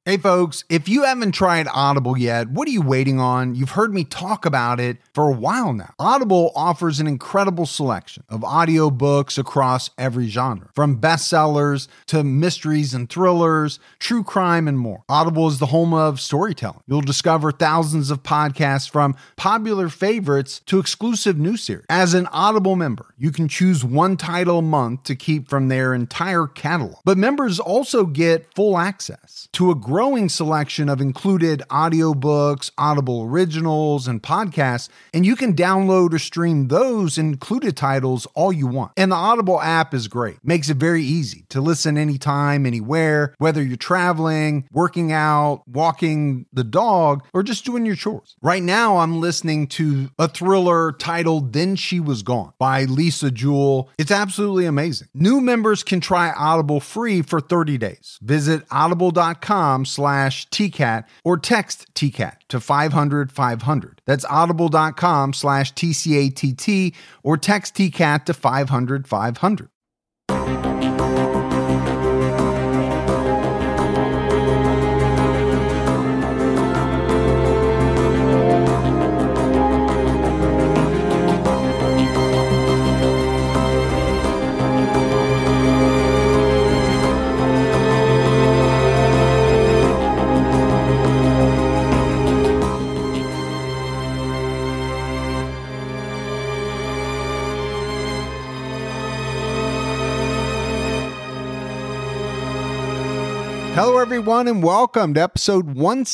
Hey folks, if you haven't tried Audible yet, what are you waiting on? You've heard me talk about it for a while now. Audible offers an incredible selection of audiobooks across every genre, from bestsellers to mysteries and thrillers, true crime, and more. Audible is the home of storytelling. You'll discover thousands of podcasts from popular favorites to exclusive new series. As an Audible member, you can choose one title a month to keep from their entire catalog. But members also get full access to a growing selection of included audiobooks, Audible originals, and podcasts, and you can download or stream those included titles all you want. And the Audible app is great. Makes it very easy to listen anytime, anywhere, whether you're traveling, working out, walking the dog, or just doing your chores. Right now, I'm listening to a thriller titled Then She Was Gone by Lisa Jewell. It's absolutely amazing. New members can try Audible free for 30 days. Visit audible.com/TCAT or text TCAT to 500-500. That's audible.com/TCATT or text TCAT to 500-500. Hello, everyone, and welcome to episode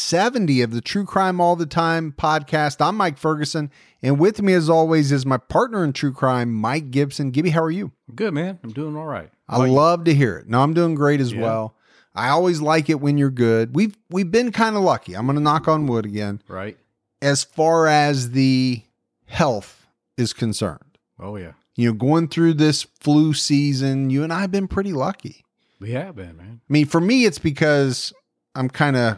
170 of the True Crime All the Time podcast. I'm Mike Ferguson, and with me, as always, is my partner in true crime, Mike Gibson. Gibby, how are you? Good, man. I'm doing all right. I love to hear it. No, I'm doing great as well. I always like it when you're good. We've been kind of lucky. I'm going to knock on wood again. Right. As far as the health is concerned. Oh, yeah. You know, going through this flu season, you and I have been pretty lucky. We have been, man. I mean, for me, it's because I'm kind of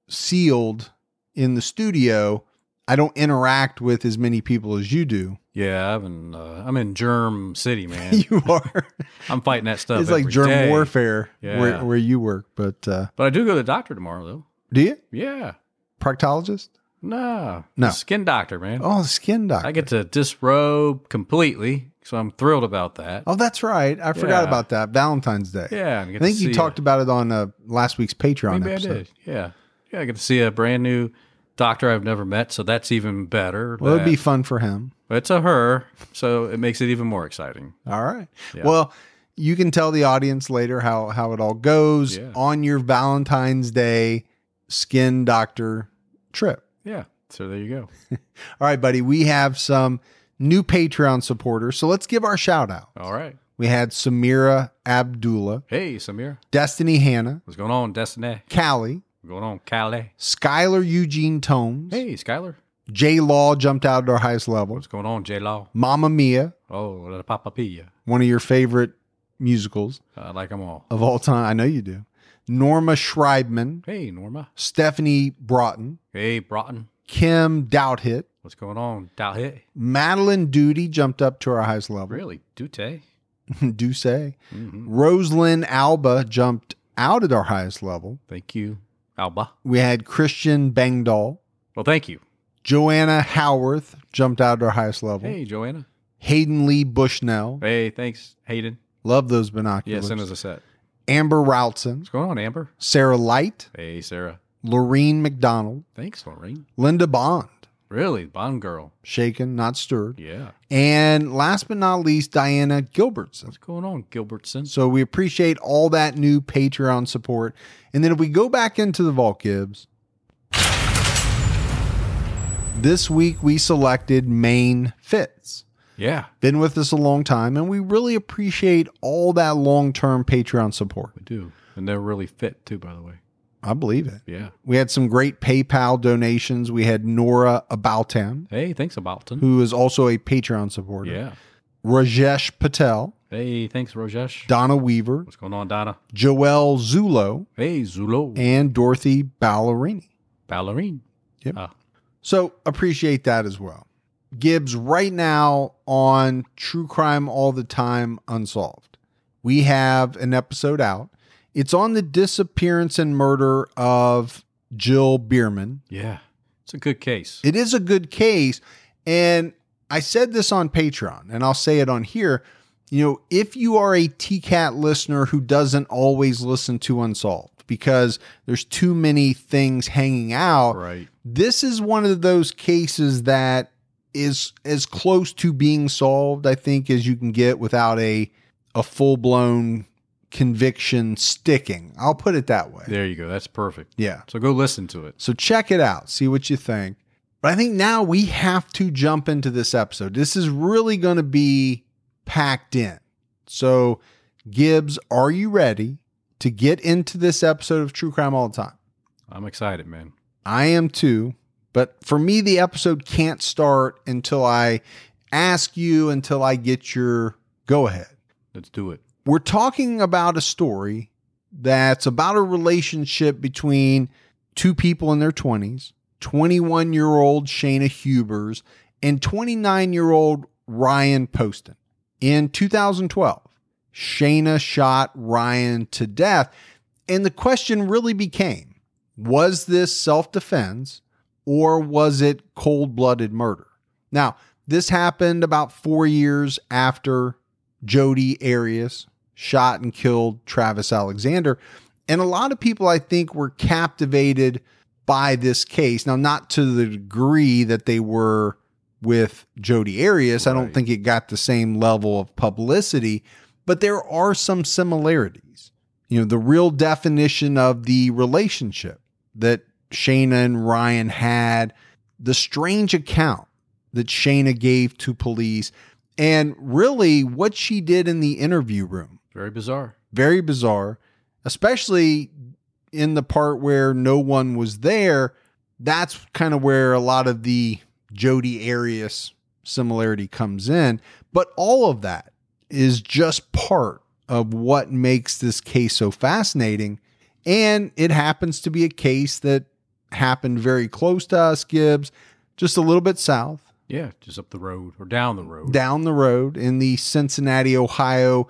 sealed in the studio. I don't interact with as many people as you do. Yeah, I'm in Germ City, man. You are. I'm fighting that stuff. It's like germ day. warfare Yeah. where you work. But I do go to the doctor tomorrow, though. do you? Yeah. Proctologist? No. No. Skin doctor, man. Oh, the skin doctor. I get to disrobe completely, so I'm thrilled about that. Oh, that's right. I forgot Yeah. about that. Valentine's Day. Yeah. I think you talked about it on last week's Patreon Maybe episode. I did. Yeah. Yeah, I get to see a brand new doctor I've never met, so that's even better. Well, it'd be fun for him. It's a her, so it makes it even more exciting. All right. Yeah. Well, you can tell the audience later how it all goes on your Valentine's Day skin doctor trip. Yeah. So there you go. All right, buddy. We have some new Patreon supporters, so let's give our shout out. All right. We had Samira Abdullah, Hey, Samir. Destiny Hannah, What's going on, Destiny? Callie, What's going on, Callie? Skylar Eugene Tomes, Hey, Skylar. J Law jumped out at our highest level, What's going on, J-Law? Mama Mia, Oh, the Papa Pia. one of your favorite musicals I like them all. of all time. I know you do. Norma Schreibman, Hey, Norma. Stephanie Broughton, Hey, Broughton. Kim Douthit, What's going on, Doubt Madeline Duty jumped up to our highest level. Really? Dute? Do say. Mm-hmm. Rosalind Alba jumped out at our highest level. Thank you, Alba. We had Christian Bangdahl. Well, thank you. Joanna Howarth jumped out at our highest level. Hey, Joanna. Hayden Lee Bushnell. Hey, thanks, Hayden. Love those Yeah, binoculars. send us a set. Amber Routson. What's going on, Amber? Sarah Light. Hey, Sarah. Lorene McDonald. Thanks, Lorraine. Linda Bond. Really? Bond girl. Shaken, not stirred. Yeah. And last but not least, Diana Gilbertson. What's going on, Gilbertson? So we appreciate all that new Patreon support. And then if we go back into the vault, Gibbs, this week we selected Maine Fitz. Yeah, Been with us a long time, and we really appreciate all that long-term Patreon support. we do. And they're really fit, too, by the way. I believe it. Yeah. We had some great PayPal donations. We had Nora Abaltam, Hey, thanks, Abalton. who is also a Patreon supporter. Yeah. Rajesh Patel, Hey, thanks, Rajesh. Donna Weaver, What's going on, Donna? Joelle Zulo, Hey, Zulo. and Dorothy Ballerini. Ballerine. Yep. Ah, So appreciate that as well. Gibbs, right now on True Crime All the Time Unsolved, we have an episode out. It's on the disappearance and murder of Jill Bierman. Yeah. It's a good case. It is a good case. And I said this on Patreon, and I'll say it on here. If you are a TCAT listener who doesn't always listen to Unsolved because there's too many things hanging out, Right. This is one of those cases that is as close to being solved, I think, as you can get without a full-blown conviction sticking. I'll put it that way. There you go. That's perfect. Yeah. So go listen to it. So check it out. See what you think. But I think now we have to jump into this episode. This is really going to be packed in. So, Gibbs, are you ready to get into this episode of True Crime All the Time? I'm excited, man. I am too. But for me, the episode can't start until I ask you, until I get your go ahead. Let's do it. We're talking about a story that's about a relationship between two people in their 20s, 21-year-old Shayna Hubers and 29-year-old Ryan Poston. In 2012, Shayna shot Ryan to death, and the question really became, was this self-defense or was it cold-blooded murder? Now, this happened about 4 years after Jodi Arias shot and killed Travis Alexander. And a lot of people, I think, were captivated by this case. Now, not to the degree that they were with Jodi Arias. Right. I don't think it got the same level of publicity, but there are some similarities. The real definition of the relationship that Shayna and Ryan had, the strange account that Shayna gave to police, and really what she did in the interview room. Very bizarre. Very bizarre, especially in the part where no one was there. That's kind of where a lot of the Jodi Arias similarity comes in. But all of that is just part of what makes this case so fascinating. And it happens to be a case that happened very close to us, Gibbs, just a little bit south. Yeah, just up the road or down the road. Down the road in the Cincinnati, Ohio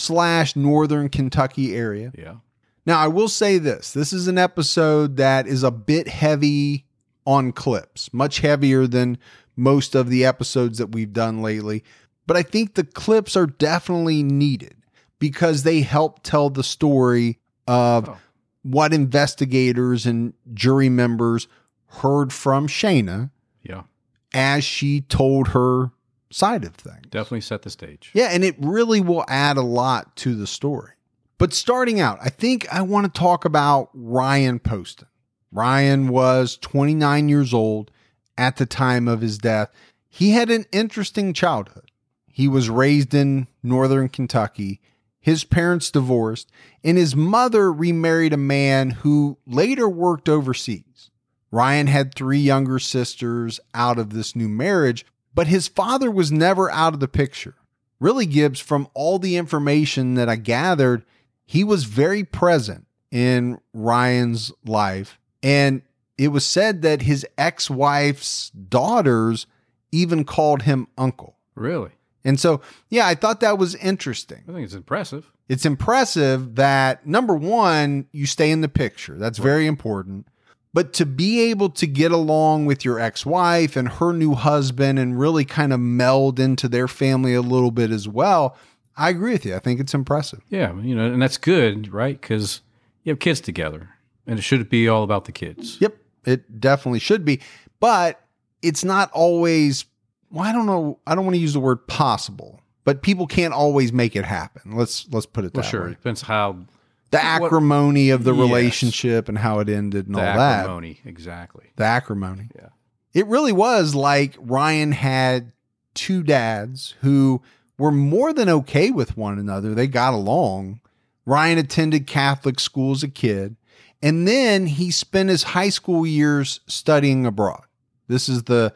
/ Northern Kentucky area. Yeah. Now, I will say this. This is an episode that is a bit heavy on clips, much heavier than most of the episodes that we've done lately. But I think the clips are definitely needed because they help tell the story of what investigators and jury members heard from Shayna. Yeah. As she told her side of things. Definitely set the stage. Yeah, and it really will add a lot to the story. But starting out, I think I want to talk about Ryan Poston. Ryan was 29 years old at the time of his death. He had an interesting childhood. He was raised in Northern Kentucky. His parents divorced, and his mother remarried a man who later worked overseas. Ryan had 3 younger sisters out of this new marriage, but his father was never out of the picture. Really, Gibbs, from all the information that I gathered, he was very present in Ryan's life. And it was said that his ex-wife's daughters even called him uncle. Really? And so, yeah, I thought that was interesting. I think it's impressive. It's impressive that, number one, you stay in the picture. That's very important. But to be able to get along with your ex-wife and her new husband and really kind of meld into their family a little bit as well, I agree with you. I think it's impressive. Yeah, and that's good, right? Because you have kids together, and it should be all about the kids. Yep, it definitely should be. But it's not always, I don't know, I don't want to use the word possible, but people can't always make it happen. Let's put it that Sure. way. It depends how... The acrimony of the relationship and how it ended and all that. The acrimony, exactly. The acrimony. Yeah. It really was like Ryan had 2 dads who were more than okay with one another. They got along. Ryan attended Catholic school as a kid, and then he spent his high school years studying abroad. This is the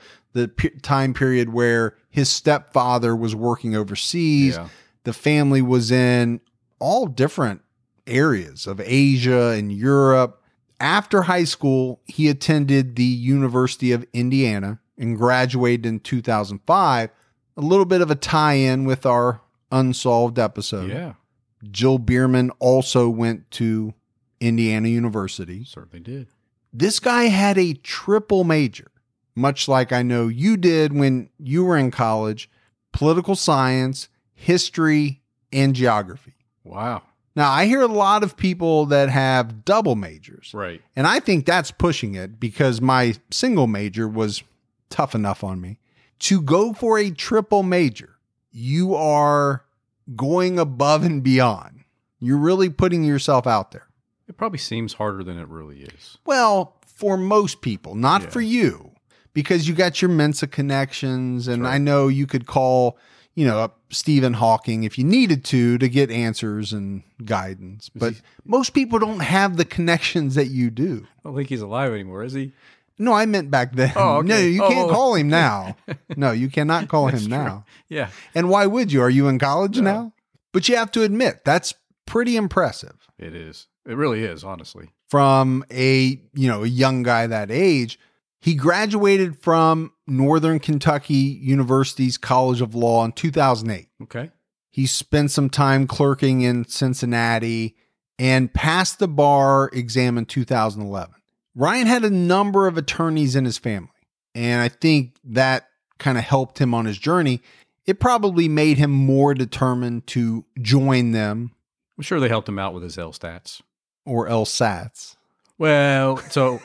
time period where his stepfather was working overseas. Yeah. The family was in all different areas of Asia and Europe. After high school, he attended the University of Indiana and graduated in 2005. A little bit of a tie-in with our Unsolved episode. Yeah. Jill Bierman also went to Indiana University. Certainly did. This guy had a triple major, much like I know you did when you were in college: political science, history, and geography. Wow. Now, I hear a lot of people that have double majors. Right. And I think that's pushing it because my single major was tough enough on me. To go for a triple major, you are going above and beyond. You're really putting yourself out there. It probably seems harder than it really is. Well, for most people, not Yeah. for you, because you got your Mensa connections. And Sure. I know you could call, up Stephen Hawking if you needed to get answers and guidance. But most people don't have the connections that you do. I don't think he's alive anymore, is he? No, I meant back then. Oh, okay. No, you can't Oh. call him now. No, you cannot call him True. now. Yeah. And why would you? Are you in college No. now? But you have to admit, that's pretty impressive It is. It really is, honestly. from a young guy that age. He graduated from Northern Kentucky University's College of Law in 2008. Okay. He spent some time clerking in Cincinnati and passed the bar exam in 2011. Ryan had a number of attorneys in his family, and I think that kind of helped him on his journey. It probably made him more determined to join them, I'm sure they helped him out with his LSATs. or LSATs. Well, so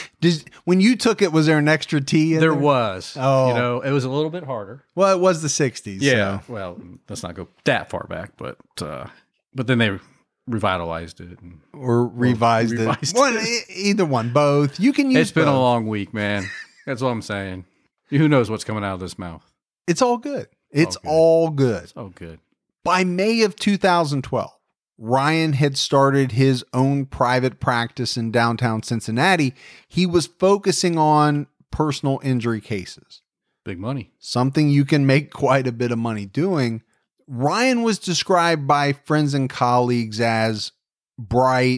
When you took it, was there an extra T in there there? was. Oh. It was a little bit harder. Well, it was the 60s. Yeah. So. Well, let's not go that far back, but then they revitalized it. And Or revised revised it. One, it. either one, both. You can use it's been both. a long week, man. That's all I'm saying. Who knows what's coming out of this mouth? It's all good. It's good. all good. Oh, good. By May of 2012, Ryan had started his own private practice in downtown Cincinnati. He was focusing on personal injury cases, Big money. something you can make quite a bit of money doing. Ryan was described by friends and colleagues as bright,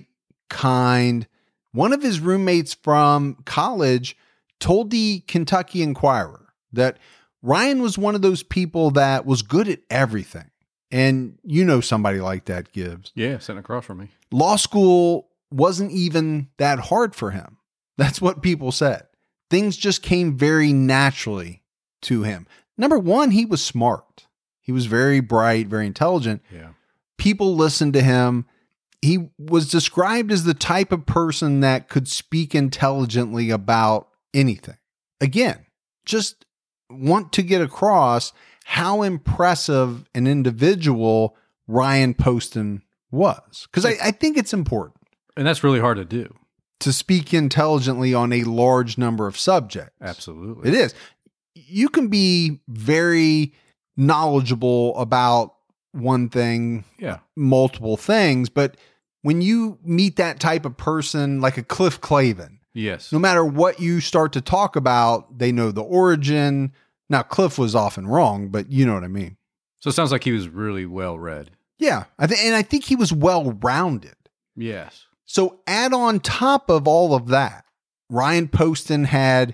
kind. One of his roommates from college told the Kentucky Enquirer that Ryan was one of those people that was good at everything. And you know somebody like that, Gibbs. Yeah, sitting across from me. Law school wasn't even that hard for him. That's what people said. Things just came very naturally to him. Number one, he was smart. He was very bright, very intelligent. Yeah. People listened to him. He was described as the type of person that could speak intelligently about anything. Again, just want to get across how impressive an individual Ryan Poston was. Because I think it's important And that's really hard to do. to speak intelligently on a large number of subjects. Absolutely. It is. You can be very knowledgeable about one thing, Yeah. multiple things, but when you meet that type of person like a Cliff Clavin, Yes. no matter what you start to talk about, they know the origin. Now, Cliff was often wrong, but you know what I mean. So it sounds like he was really well read. Yeah, I think he was well-rounded. Yes. So add on top of all of that, Ryan Poston had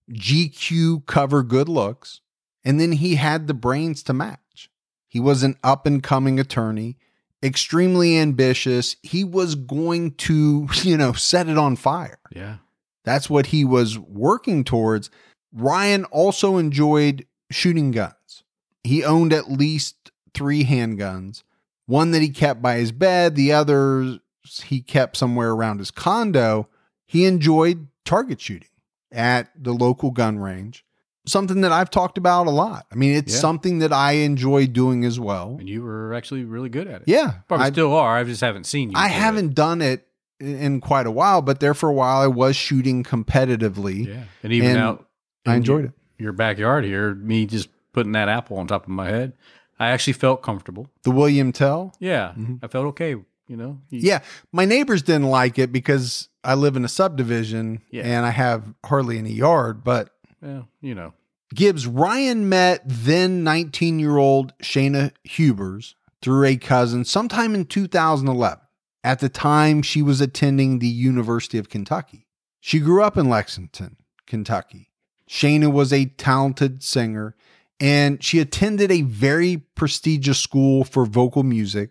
GQ cover good looks, and then he had the brains to match. He was an up-and-coming attorney, extremely ambitious. He was going to, set it on fire. Yeah. That's what he was working towards. Ryan also enjoyed shooting guns. He owned at least 3 handguns, one that he kept by his bed, the others he kept somewhere around his condo. He enjoyed target shooting at the local gun range, something that I've talked about a lot. I mean, it's Yeah. something that I enjoy doing as well. And you were actually really good at it. Yeah. Probably I still are. I just haven't seen you. I do it. haven't done it in quite a while, but there for a while I was shooting competitively. Yeah. And even And out. I in enjoyed it. Your backyard here, me just putting that apple on top of my head, I actually felt comfortable. The William Tell. Yeah. Mhm. I felt okay. You- Yeah. My neighbors didn't like it because I live in a subdivision Yeah. and I have hardly any yard, but Well, Gibbs, Ryan met then 19-year-old Shayna Hubers through a cousin sometime in 2011. At the time, she was attending the University of Kentucky. She grew up in Lexington, Kentucky. Shayna was a talented singer, and she attended a very prestigious school for vocal music.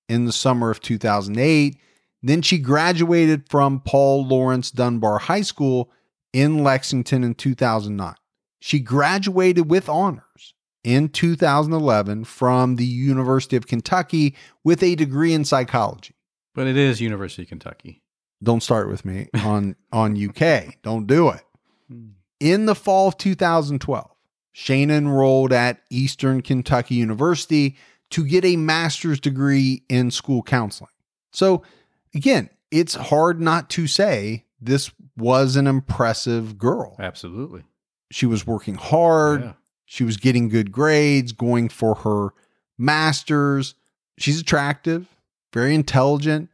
in the summer of 2008. Then she graduated from Paul Laurence Dunbar High School in Lexington in 2009. She graduated with honors in 2011 from the University of Kentucky with a degree in psychology. But it is University of Kentucky. Don't start with me on UK. Don't do it. In the fall of 2012, Shayna enrolled at Eastern Kentucky University to get a master's degree in school counseling. So again, it's hard not to say this was an impressive girl. Absolutely. She was working hard. Yeah. She was getting good grades, going for her master's. She's attractive, very intelligent,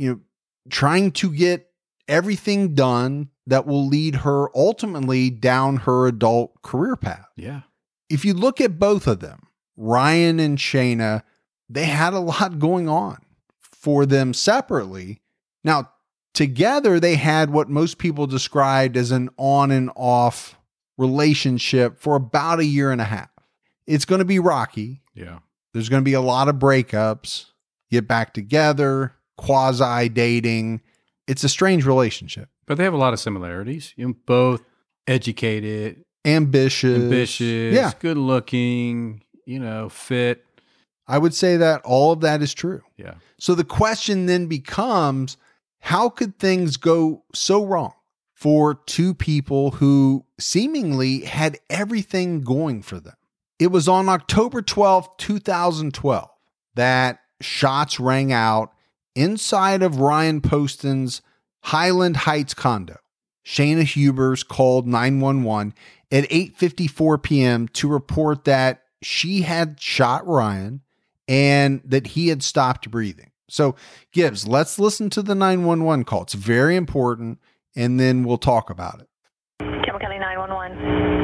trying to get everything done that will lead her ultimately down her adult career path. Yeah. If you look at both of them, Ryan and Shayna, they had a lot going on for them separately. Now, together, they had what most people described as an on and off relationship for about a year and a half. It's going to be rocky. Yeah. There's going to be a lot of breakups, get back together, quasi dating. It's a strange relationship. But they have a lot of similarities. Both educated, ambitious, yeah, good looking, fit. I would say that all of that is true. Yeah. So the question then becomes, how could things go so wrong for two people who seemingly had everything going for them? It was on October 12th, 2012, that shots rang out inside of Ryan Poston's Highland Heights condo. Shayna Hubers called 911 at 8:54 p.m. to report that she had shot Ryan and that he had stopped breathing. So, Gibbs, let's listen to the 911 call. It's very important, and then we'll talk about it. Campbell County 911.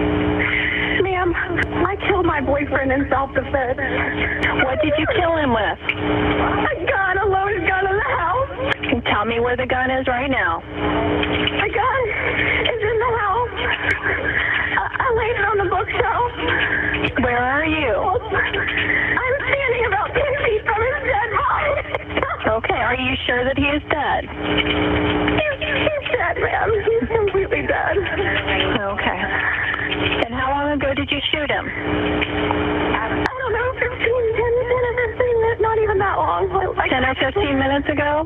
Ma'am, I killed my boyfriend in self-defense. What did you kill him with? A loaded gun in the house. Can you tell me where the gun is right now? The gun is in the house. I laid it on the bookshelf. Where are you? I'm standing about 10 feet from his dead body. Okay, are you sure that he is dead? He's dead, ma'am. He's completely dead. Okay. And how long ago did you shoot him? I don't know, 10 or 15 minutes, not even that long. 10 or 15 minutes ago?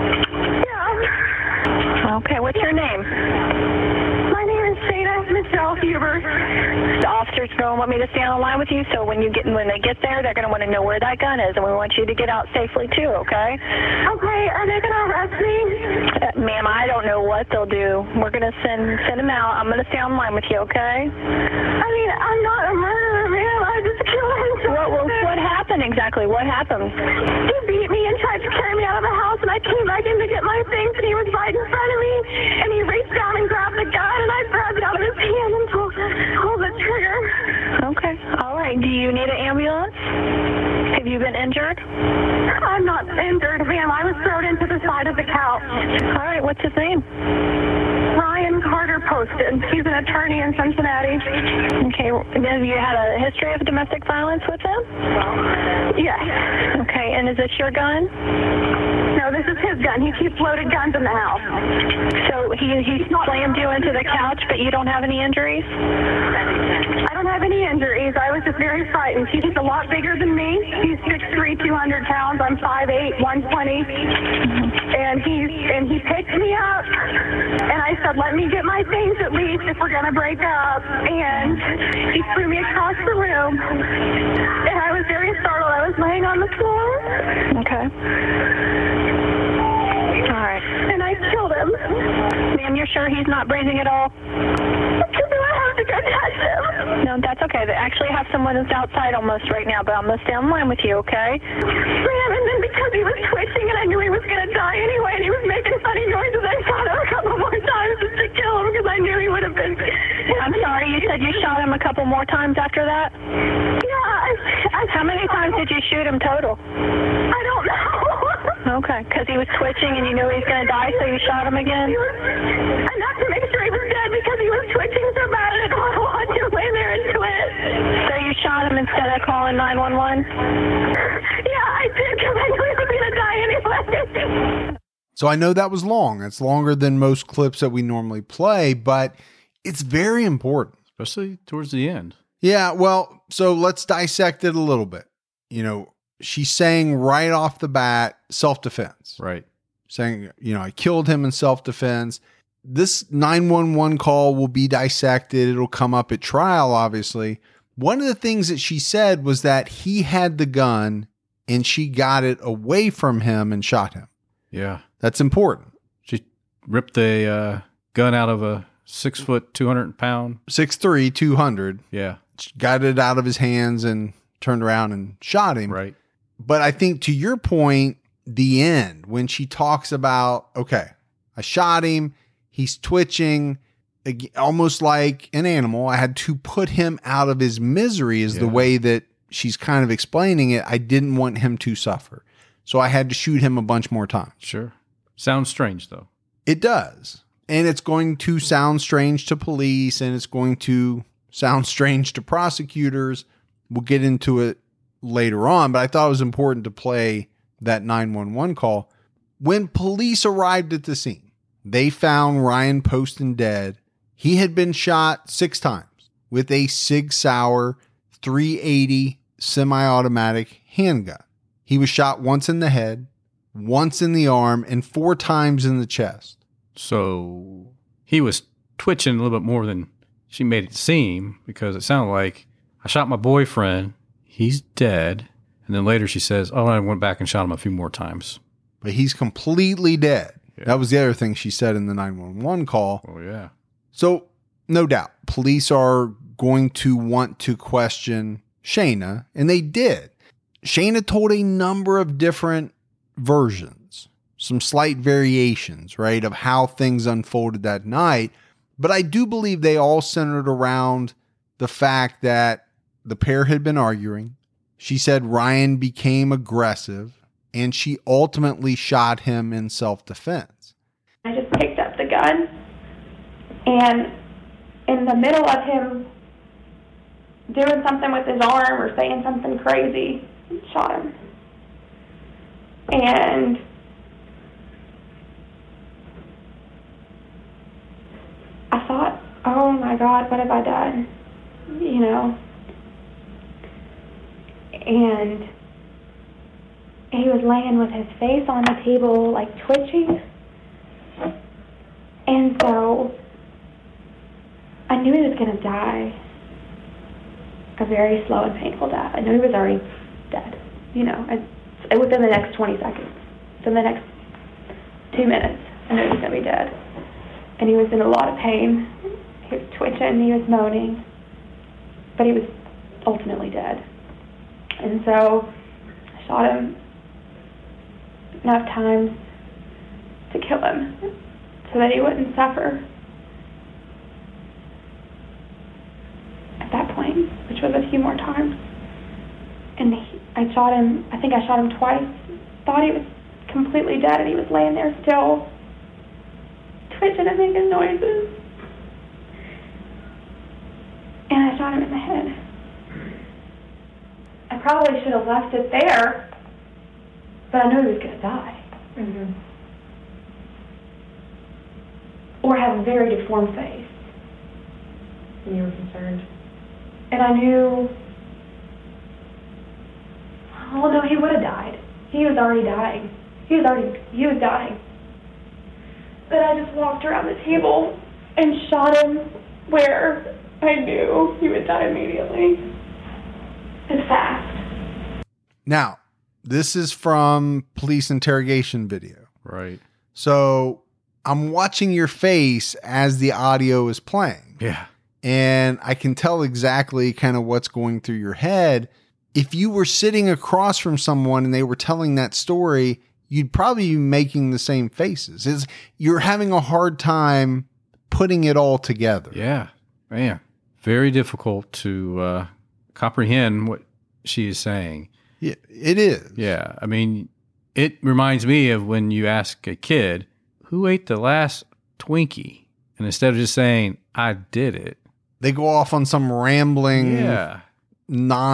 Yeah. Okay, what's your name? My name is Shayna Michelle Huber. The officers are going to want me to stay on the line with you, so when they get there, they're going to want to know where that gun is, and we want you to get out safely too, okay? Okay, are they going to arrest me? Ma'am, I don't know what they'll do. We're going to send them out. I'm going to stay on the line with you, okay? I mean, I'm not a murderer, ma'am. I just killed him. What happened exactly? What happened? He beat me and tried to carry me out of the house, and I came back in to get my things, and he was right in front of me, and he reached down and grabbed the gun, and I grabbed it out of his hand and pulled the trigger. Okay. All right. Do you need an ambulance? Have you been injured? I'm not injured, ma'am. I was thrown into the side of the couch. All right. What's his name? Ryan Carter Poston. He's an attorney in Cincinnati. Okay. Have you had a history of domestic violence with him? Yes. Okay. And is this your gun? No, this is his gun. He keeps loaded guns in the house. So he slammed you into the couch, but you don't have any injuries? I don't have any injuries. I was just very frightened. He's a lot bigger than me. He's 6'3", 200 pounds. I'm 5'8", 120. And he picked me up, and I said, let me get my things at least if we're going to break up. And he threw me across the room, and I was very startled. I was laying on the floor. Okay. All right. And I killed him. Ma'am, you're sure he's not breathing at all? Do I have to go touch him? No, that's okay. They actually have someone that's outside almost right now, but I'm going to stay on the line with you, okay? Ma'am, and then because he was twitching and I knew he was going to die anyway, and he was making funny noises, I shot him a couple more times just to kill him because I knew he would have been... I'm sorry, you said you shot him a couple more times after that? Yeah. How many times did you shoot him total? I don't know. Okay, because he was twitching and you knew he was going to die, so you shot him again? Enough to make sure he was dead because he was twitching so bad and I didn't want to lay there and twitch. So you shot him instead of calling 911? Yeah, I did because I knew he was going to die. So I know that was long. It's longer than most clips that we normally play, but it's very important. Especially towards the end. Yeah, well, so let's dissect it a little bit. She's saying right off the bat, self-defense. Right. Saying, I killed him in self-defense. This 911 call will be dissected. It'll come up at trial, obviously. One of the things that she said was that he had the gun and she got it away from him and shot him. Yeah. That's important. She ripped a gun out of a 6 foot, 200 pound. 6'3", 200. Yeah. Got it out of his hands and turned around and shot him. Right. But I think to your point, the end, when she talks about, okay, I shot him, he's twitching, almost like an animal. I had to put him out of his misery is the way that she's kind of explaining it. I didn't want him to suffer. So I had to shoot him a bunch more times. Sure. Sounds strange, though. It does. And it's going to sound strange to police, and it's going to sound strange to prosecutors. We'll get into it later on, but I thought it was important to play that 911 call. When police arrived at the scene, they found Ryan Poston dead. He had been shot 6 times with a Sig Sauer 380 semi-automatic handgun. He was shot once in the head, once in the arm, and 4 times in the chest. So he was twitching a little bit more than she made it seem, because it sounded like, I shot my boyfriend, he's dead. And then later she says, oh, I went back and shot him a few more times. But he's completely dead. Yeah. That was the other thing she said in the 911 call. Oh, yeah. So, no doubt, police are going to want to question Shayna, and they did. Shayna told a number of different versions, some slight variations, right, of how things unfolded that night. But I do believe they all centered around the fact that the pair had been arguing. She said Ryan became aggressive, and she ultimately shot him in self-defense. I just picked up the gun, and in the middle of him doing something with his arm or saying something crazy, shot him. And I thought, oh my God, what have I done? And he was laying with his face on the table, like twitching. And so I knew he was going to die a very slow and painful death. I knew he was already dead, within the next 20 seconds. So in the next 2 minutes, I knew he was going to be dead. And he was in a lot of pain. He was twitching, he was moaning, but he was ultimately dead. And so I shot him enough times to kill him so that he wouldn't suffer. At that point, which was a few more times. And I shot him, I think I shot him twice, thought he was completely dead, and he was laying there still, twitching and making noises. And I shot him in the head. I probably should have left it there, but I knew he was going to die. Mm-hmm. Or have a very deformed face. And you were concerned. And I knew, oh no, he would have died. He was already dying. He was dying. But I just walked around the table and shot him where I knew he would die immediately. And fast. Now, this is from police interrogation video. Right. So I'm watching your face as the audio is playing. Yeah. And I can tell exactly kind of what's going through your head. If you were sitting across from someone and they were telling that story, you'd probably be making the same faces. You're having a hard time putting it all together. Yeah. Man. Very difficult to comprehend what she is saying. Yeah, it is. Yeah. I mean, it reminds me of when you ask a kid, who ate the last Twinkie? And instead of just saying, I did it, they go off on some rambling,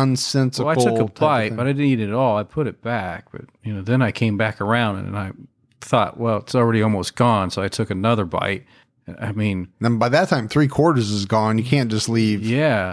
nonsensical. Well, I took a bite, but I didn't eat it all. I put it back. But, then I came back around and I thought, well, it's already almost gone. So I took another bite. I mean, Then by that time, 3/4 is gone. You can't just leave, yeah.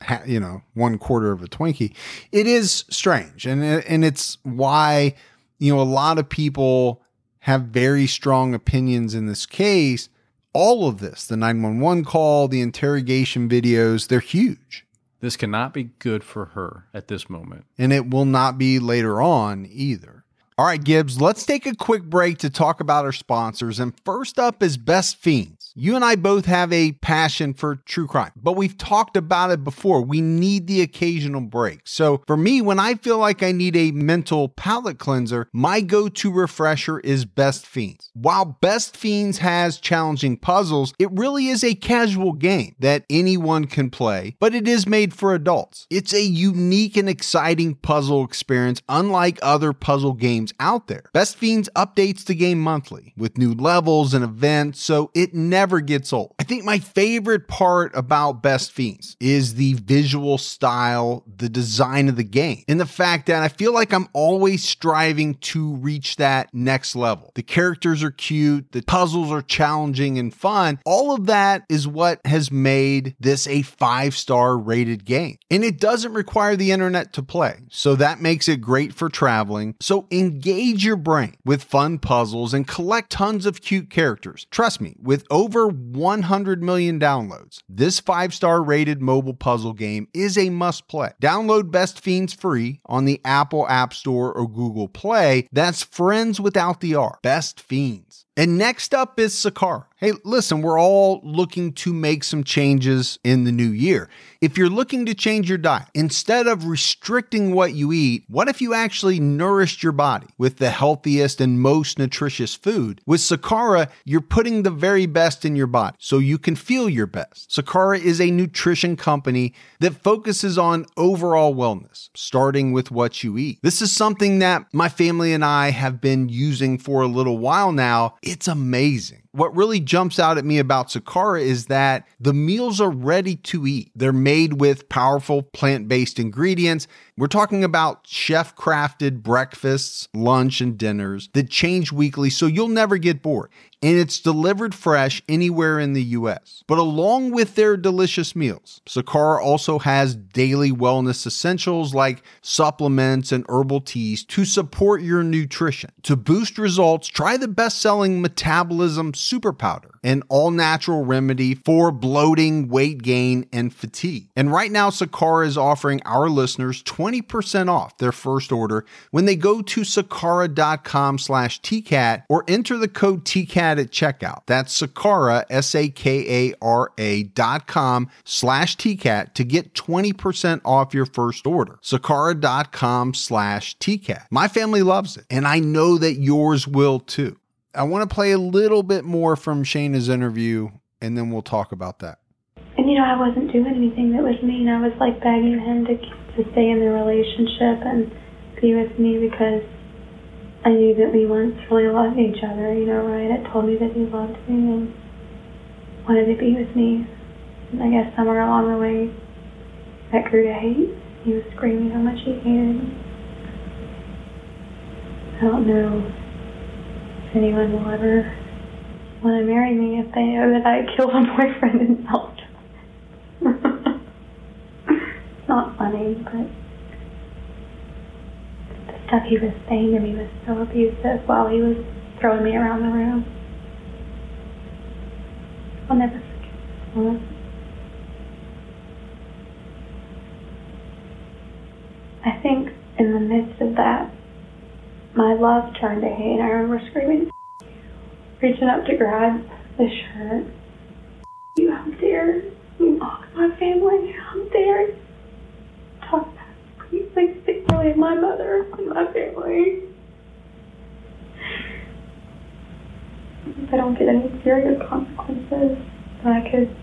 1/4 of a Twinkie. It is strange. And it's why, a lot of people have very strong opinions in this case. All of this, the 911 call, the interrogation videos, they're huge. This cannot be good for her at this moment. And it will not be later on either. All right, Gibbs, let's take a quick break to talk about our sponsors. And first up is Best Fiends. You and I both have a passion for true crime, but we've talked about it before. We need the occasional break. So for me, when I feel like I need a mental palate cleanser, my go-to refresher is Best Fiends. While Best Fiends has challenging puzzles, it really is a casual game that anyone can play, but it is made for adults. It's a unique and exciting puzzle experience, unlike other puzzle games out there. Best Fiends updates the game monthly with new levels and events, so it never gets old. I think my favorite part about Best Fiends is the visual style, the design of the game, and the fact that I feel like I'm always striving to reach that next level. The characters are cute, the puzzles are challenging and fun. All of that is what has made this a 5-star rated game. And it doesn't require the internet to play, so that makes it great for traveling. So engage your brain with fun puzzles and collect tons of cute characters. Trust me, with over 100 million downloads, this 5-star rated mobile puzzle game is a must play. Download Best Fiends free on the Apple App Store or Google Play. That's friends without the R. Best Fiends. And next up is Sakara. Hey, listen, we're all looking to make some changes in the new year. If you're looking to change your diet, instead of restricting what you eat, what if you actually nourished your body with the healthiest and most nutritious food? With Sakara, you're putting the very best in your body so you can feel your best. Sakara is a nutrition company that focuses on overall wellness, starting with what you eat. This is something that my family and I have been using for a little while now. It's amazing. What really jumps out at me about Sakara is that the meals are ready to eat. They're made with powerful plant-based ingredients. We're talking about chef-crafted breakfasts, lunch, and dinners that change weekly so you'll never get bored. And it's delivered fresh anywhere in the US. But along with their delicious meals, Sakara also has daily wellness essentials like supplements and herbal teas to support your nutrition. To boost results, try the best-selling Metabolism Super Powder, an all-natural remedy for bloating, weight gain, and fatigue. And right now, Sakara is offering our listeners 20% off their first order when they go to sakara.com/TCAT or enter the code TCAT at checkout. That's Sakara, SAKARA.com/TCAT to get 20% off your first order. Sakara.com/TCAT. My family loves it, and I know that yours will too. I want to play a little bit more from Shayna's interview, and then we'll talk about that. And I wasn't doing anything that was mean. I was like begging him to stay in the relationship and be with me because I knew that we once really loved each other, right? It told me that he loved me and wanted to be with me. And I guess somewhere along the way, that grew to hate. He was screaming how much he hated me. I don't know if anyone will ever want to marry me if they know that I killed a boyfriend in self-defense. It's not funny, but the stuff he was saying to me was so abusive while he was throwing me around the room. I'll never forget. I think in the midst of that, my love turned to hate. I remember screaming, reaching up to grab the shirt. You, how dare you mock my family? How dare you talk back to me? Like, speak really of my mother and my family. If I don't get any serious consequences, then I could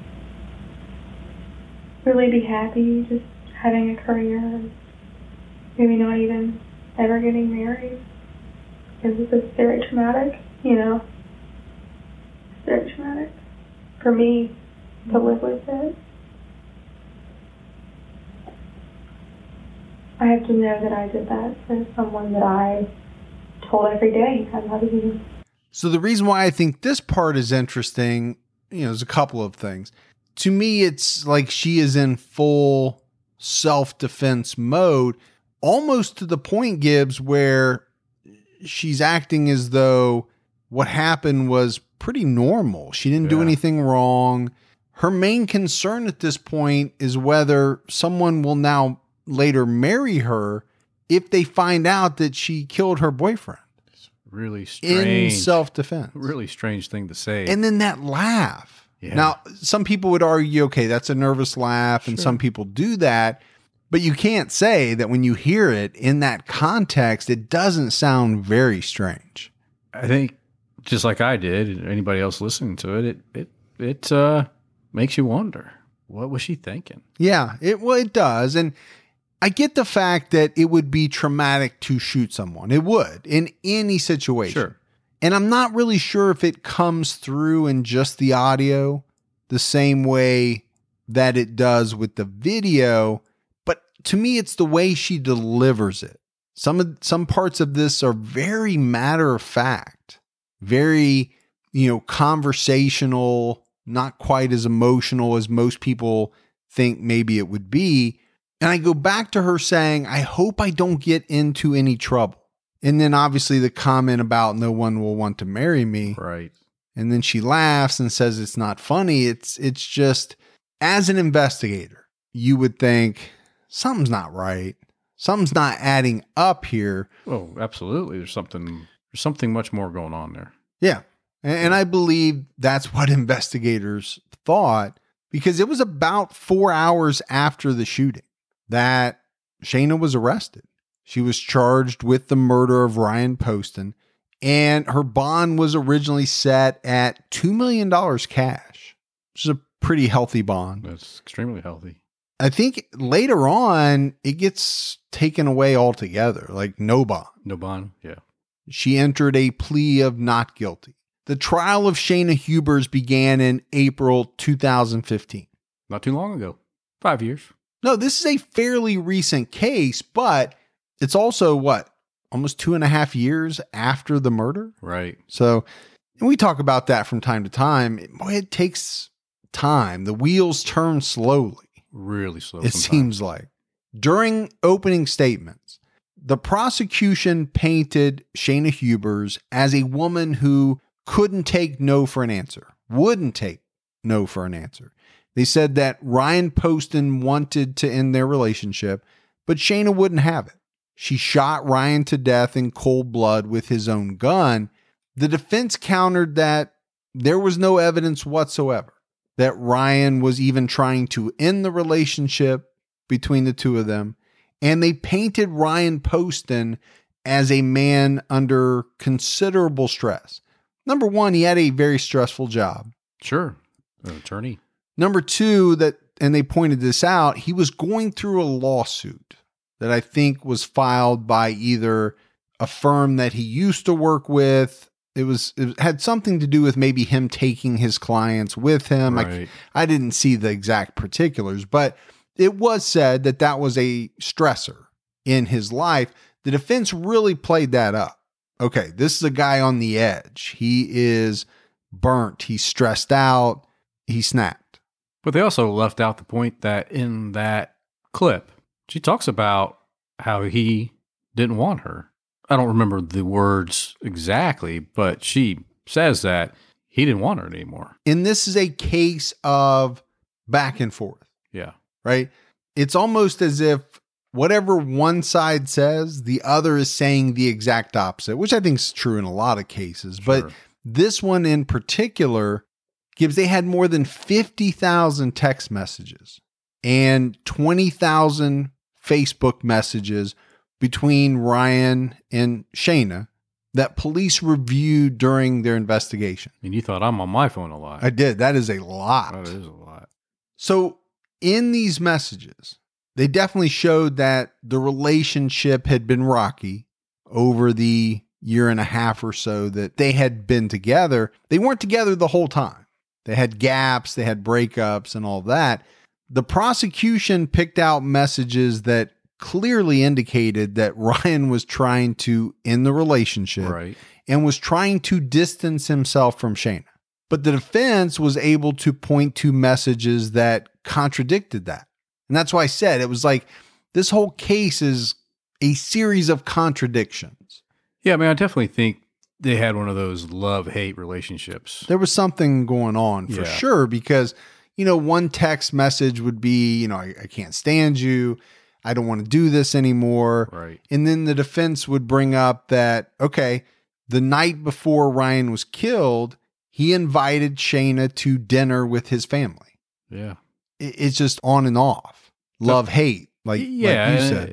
really be happy just having a career and maybe not even ever getting married. Because it's very traumatic, It's very traumatic for me to live with it. I have to know that I did that for someone that I told every day, I love you. So the reason why I think this part is interesting, is a couple of things. To me, it's like she is in full self-defense mode, almost to the point, Gibbs, where she's acting as though what happened was pretty normal. She didn't do anything wrong. Her main concern at this point is whether someone will now later marry her if they find out that she killed her boyfriend. It's really strange. In self-defense. Really strange thing to say. And then that laugh. Yeah. Now, some people would argue, okay, that's a nervous laugh, and some people do that. But you can't say that when you hear it in that context, it doesn't sound very strange. I think just like I did, and anybody else listening to it makes you wonder, what was she thinking? Yeah, it does. And I get the fact that it would be traumatic to shoot someone. It would in any situation. Sure. And I'm not really sure if it comes through in just the audio the same way that it does with the video. But to me, it's the way she delivers it. Some parts of this are very matter of fact, very, conversational, not quite as emotional as most people think maybe it would be. And I go back to her saying, I hope I don't get into any trouble. And then obviously the comment about no one will want to marry me. Right. And then she laughs and says it's not funny. It's just, as an investigator, you would think something's not right. Something's not adding up here. Oh, absolutely. There's something much more going on there. Yeah. And I believe that's what investigators thought, because it was about 4 hours after the shooting that Shayna was arrested. She was charged with the murder of Ryan Poston, and her bond was originally set at $2 million cash, which is a pretty healthy bond. That's extremely healthy. I think later on, it gets taken away altogether, like no bond. No bond, yeah. She entered a plea of not guilty. The trial of Shayna Hubers began in April 2015. Not too long ago. 5 years. No, this is a fairly recent case, but it's also almost 2.5 years after the murder? Right. So, and we talk about that from time to time. It takes time. The wheels turn slowly. Really slow. It seems like. During opening statements, the prosecution painted Shayna Hubers as a woman who couldn't take no for an answer, wouldn't take no for an answer. They said that Ryan Poston wanted to end their relationship, but Shayna wouldn't have it. She shot Ryan to death in cold blood with his own gun. The defense countered that there was no evidence whatsoever that Ryan was even trying to end the relationship between the two of them. And they painted Ryan Poston as a man under considerable stress. Number one, he had a very stressful job. Sure. An attorney. Number two, and they pointed this out, he was going through a lawsuit that I think was filed by either a firm that he used to work with. It had something to do with maybe him taking his clients with him. Right. I didn't see the exact particulars, but it was said that that was a stressor in his life. The defense really played that up. Okay, this is a guy on the edge. He is burnt. He's stressed out. He snapped. But they also left out the point that in that clip, she talks about how he didn't want her. I don't remember the words exactly, but she says that he didn't want her anymore. And this is a case of back and forth. Yeah. Right? It's almost as if whatever one side says, the other is saying the exact opposite, which I think is true in a lot of cases. Sure. But this one in particular, Gibbs, they had more than 50,000 text messages and 20,000 Facebook messages between Ryan and Shayna that police reviewed during their investigation. And you thought I'm on my phone a lot. I did. That is a lot. That is a lot. So in these messages, they definitely showed that the relationship had been rocky over the 1.5 years or so that they had been together. They weren't together the whole time. They had gaps, they had breakups and all that. The prosecution picked out messages that clearly indicated that Ryan was trying to end the relationship Right. and was trying to distance himself from Shayna. But the defense was able to point to messages that contradicted that. And that's why I said it was like this whole case is a series of contradictions. Yeah, I mean, I definitely think they had one of those love-hate relationships. There was something going on for Yeah. sure because, one text message would be, I can't stand you. I don't want to do this anymore. Right. And then the defense would bring up that, okay, the night before Ryan was killed, he invited Shayna to dinner with his family. Yeah. It's just on and off. Love, hate, like you said.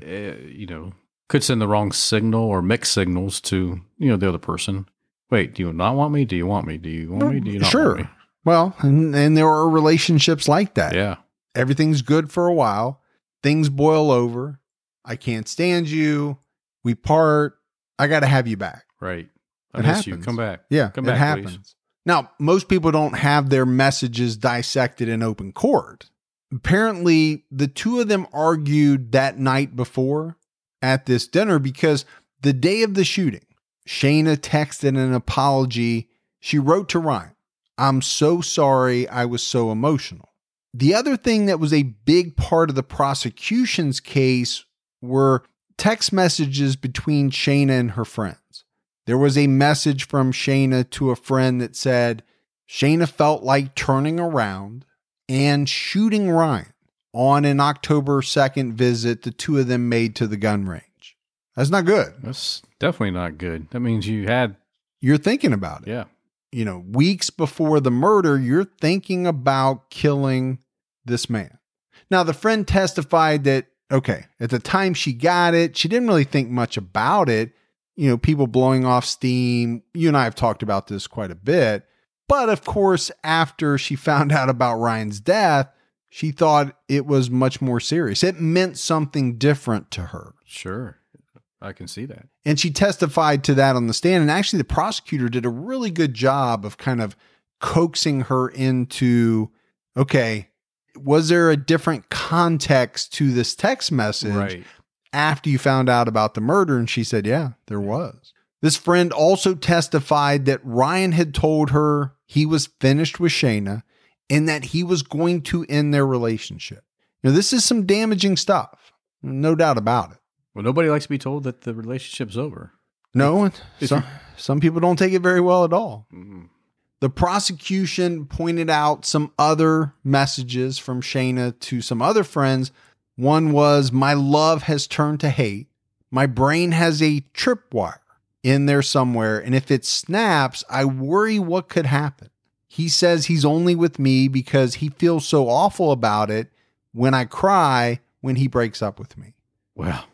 Could send the wrong signal or mixed signals to, the other person. Wait, do you not want me? Do you want me? Do you want me? Do you not Sure. want me? Well, and there are relationships like that. Yeah. Everything's good for a while. Things boil over. I can't stand you. We part. I got to have you back. Right. I It miss you. happens. Come back. Yeah, Come it back, happens. please. Now, most people don't have their messages dissected in open court. Apparently, the two of them argued that night before at this dinner because the day of the shooting, Shayna texted an apology. She wrote to Ryan, "I'm so sorry I was so emotional." The other thing that was a big part of the prosecution's case were text messages between Shayna and her friends. There was a message from Shayna to a friend that said Shayna felt like turning around and shooting Ryan on an October 2nd visit the two of them made to the gun range. That's not good. That's definitely not good. That means you had, You're thinking about it. yeah. Weeks before the murder, you're thinking about killing this man. Now, the friend testified that, okay, at the time she got it, she didn't really think much about it. People blowing off steam. You and I have talked about this quite a bit. But of course, after she found out about Ryan's death, she thought it was much more serious. It meant something different to her. Sure. I can see that. And she testified to that on the stand. And actually, the prosecutor did a really good job of kind of coaxing her into, okay, was there a different context to this text message Right. after you found out about the murder? And she said, yeah, there was. This friend also testified that Ryan had told her he was finished with Shayna and that he was going to end their relationship. This is some damaging stuff. No doubt about it. Well, nobody likes to be told that the relationship's over. No, If some people don't take it very well at all. Mhm. The prosecution pointed out some other messages from Shayna to some other friends. One was, "My love has turned to hate. My brain has a tripwire in there somewhere, and if it snaps, I worry what could happen. He says he's only with me because he feels so awful about it when I cry when he breaks up with me." Well,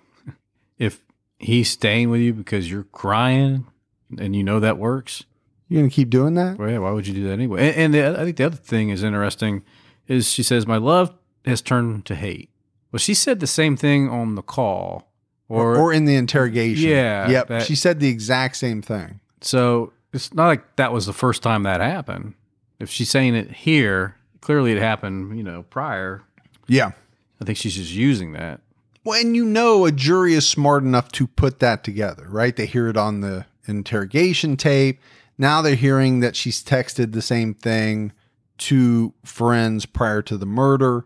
if he's staying with you because you're crying and that works, You going to keep doing that? well, yeah, why would you do that anyway? And I think the other thing is interesting is she says, "My love has turned to hate." Well, she said the same thing on the call. Or in the interrogation. Yeah, Yep. that- She said the exact same thing. So it's not like that was the first time that happened. If she's saying it here, clearly it happened, prior. Yeah. I think she's just using that. Well, and a jury is smart enough to put that together, right? They hear it on the interrogation tape. Now they're hearing that she's texted the same thing to friends prior to the murder.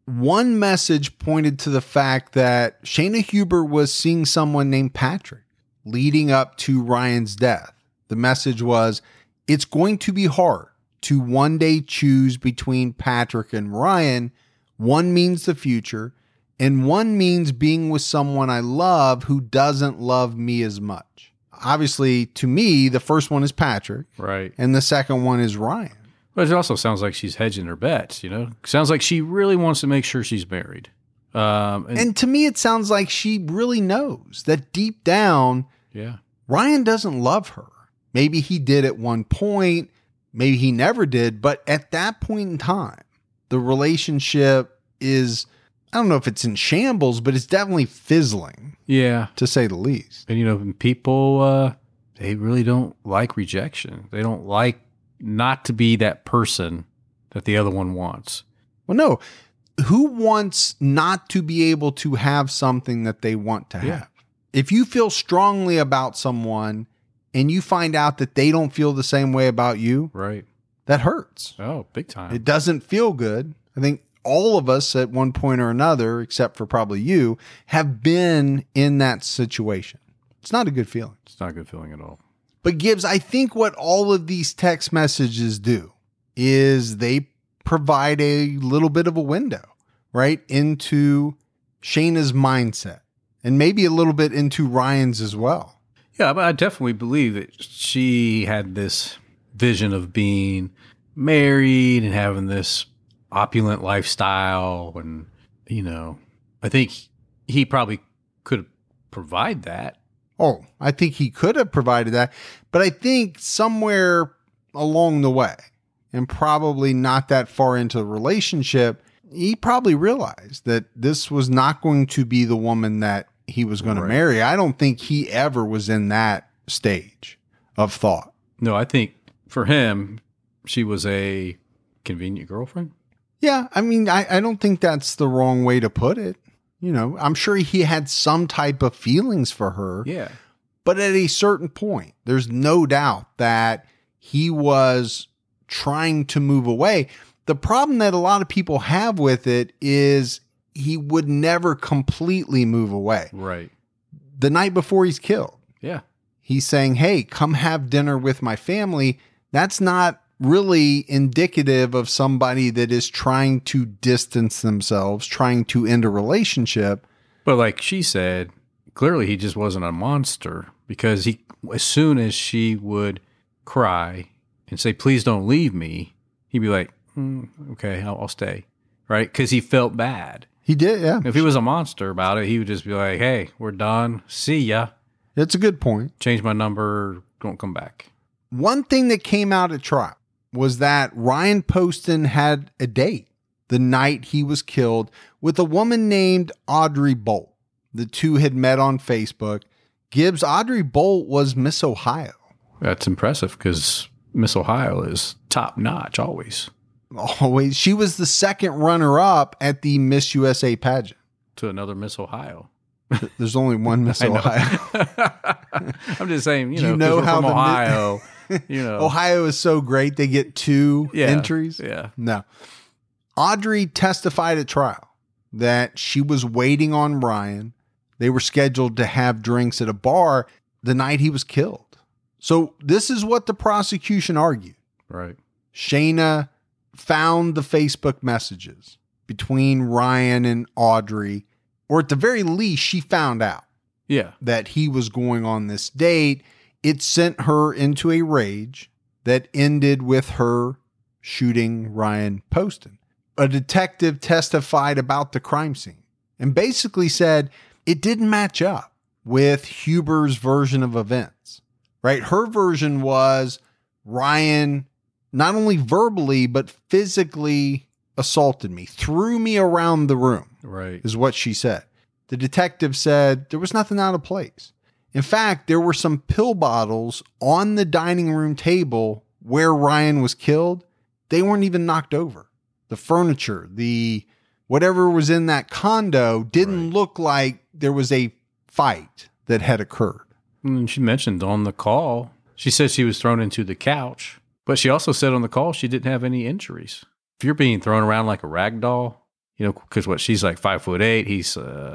One message pointed to the fact that Shayna Huber was seeing someone named Patrick leading up to Ryan's death. The message was, "It's going to be hard to one day choose between Patrick and Ryan. One means the future, and one means being with someone I love who doesn't love me as much." Obviously, to me, the first one is Patrick, Right. and the second one is Ryan. But it also sounds like she's hedging her bets, Sounds like she really wants to make sure she's married. And to me, it sounds like she really knows that deep down, yeah. Ryan doesn't love her. Maybe he did at one point, maybe he never did, but at that point in time, the relationship is, I don't know if it's in shambles, but it's definitely fizzling, Yeah. to say the least. And, people, they really don't like rejection. They don't like not to be that person that the other one wants. Well, no, Who wants not to be able to have something that they want to have? If you feel strongly about someone and you find out that they don't feel the same way about you, Right. that hurts. Oh, big time. It doesn't feel good. I think all of us at one point or another, except for probably you, have been in that situation. It's not a good feeling. It's not a good feeling at all. But Gibbs, I think what all of these text messages do is they provide a little bit of a window, right, into Shayna's mindset and maybe a little bit into Ryan's as well. Yeah, but I definitely believe that she had this vision of being married and having this opulent lifestyle. And, I think he probably could provide that. Oh, I think he could have provided that. But I think somewhere along the way, and probably not that far into the relationship, he probably realized that this was not going to be the woman that he was going to marry. I don't think he ever was in that stage of thought. No, I think for him, she was a convenient girlfriend. Yeah, I mean, I don't think that's the wrong way to put it. I'm sure he had some type of feelings for her. Yeah. But at a certain point, there's no doubt that he was trying to move away. The problem that a lot of people have with it is he would never completely move away. Right. The night before he's killed, Yeah. he's saying, hey, come have dinner with my family. That's not really indicative of somebody that is trying to distance themselves, trying to end a relationship. But like she said, clearly he just wasn't a monster, because as soon as she would cry and say, please don't leave me, he'd be like, okay, I'll stay. Right. Because he felt bad. He did. Yeah. If he was a monster about it, he would just be like, hey, we're done. See ya. That's a good point. Change my number. Don't come back. One thing that came out at trial was that Ryan Poston had a date the night he was killed with a woman named Audrey Bolt. The two had met on Facebook. Gibbs, Audrey Bolt was Miss Ohio. That's impressive, because Miss Ohio is top notch always. Always. She was the second runner-up at the Miss USA pageant. To another Miss Ohio. There's only one Miss Ohio. I'm just saying, Do you know how from the Ohio, Ohio is so great they get two entries? Yeah. No. Audrey testified at trial that she was waiting on Ryan. They were scheduled to have drinks at a bar the night he was killed. So this is what the prosecution argued. Right. Shayna found the Facebook messages between Ryan and Audrey, or at the very least, she found out that he was going on this date. It sent her into a rage that ended with her shooting Ryan Poston. A detective testified about the crime scene and basically said it didn't match up with Huber's version of events, right? Her version was Ryan not only verbally, but physically assaulted me, threw me around the room, right, is what she said. The detective said there was nothing out of place. In fact, there were some pill bottles on the dining room table where Ryan was killed. They weren't even knocked over. The furniture, whatever was in that condo didn't look like there was a fight that had occurred. And she mentioned on the call, she said she was thrown into the couch, but she also said on the call she didn't have any injuries. If you're being thrown around like a rag doll, because she's like 5'8", he's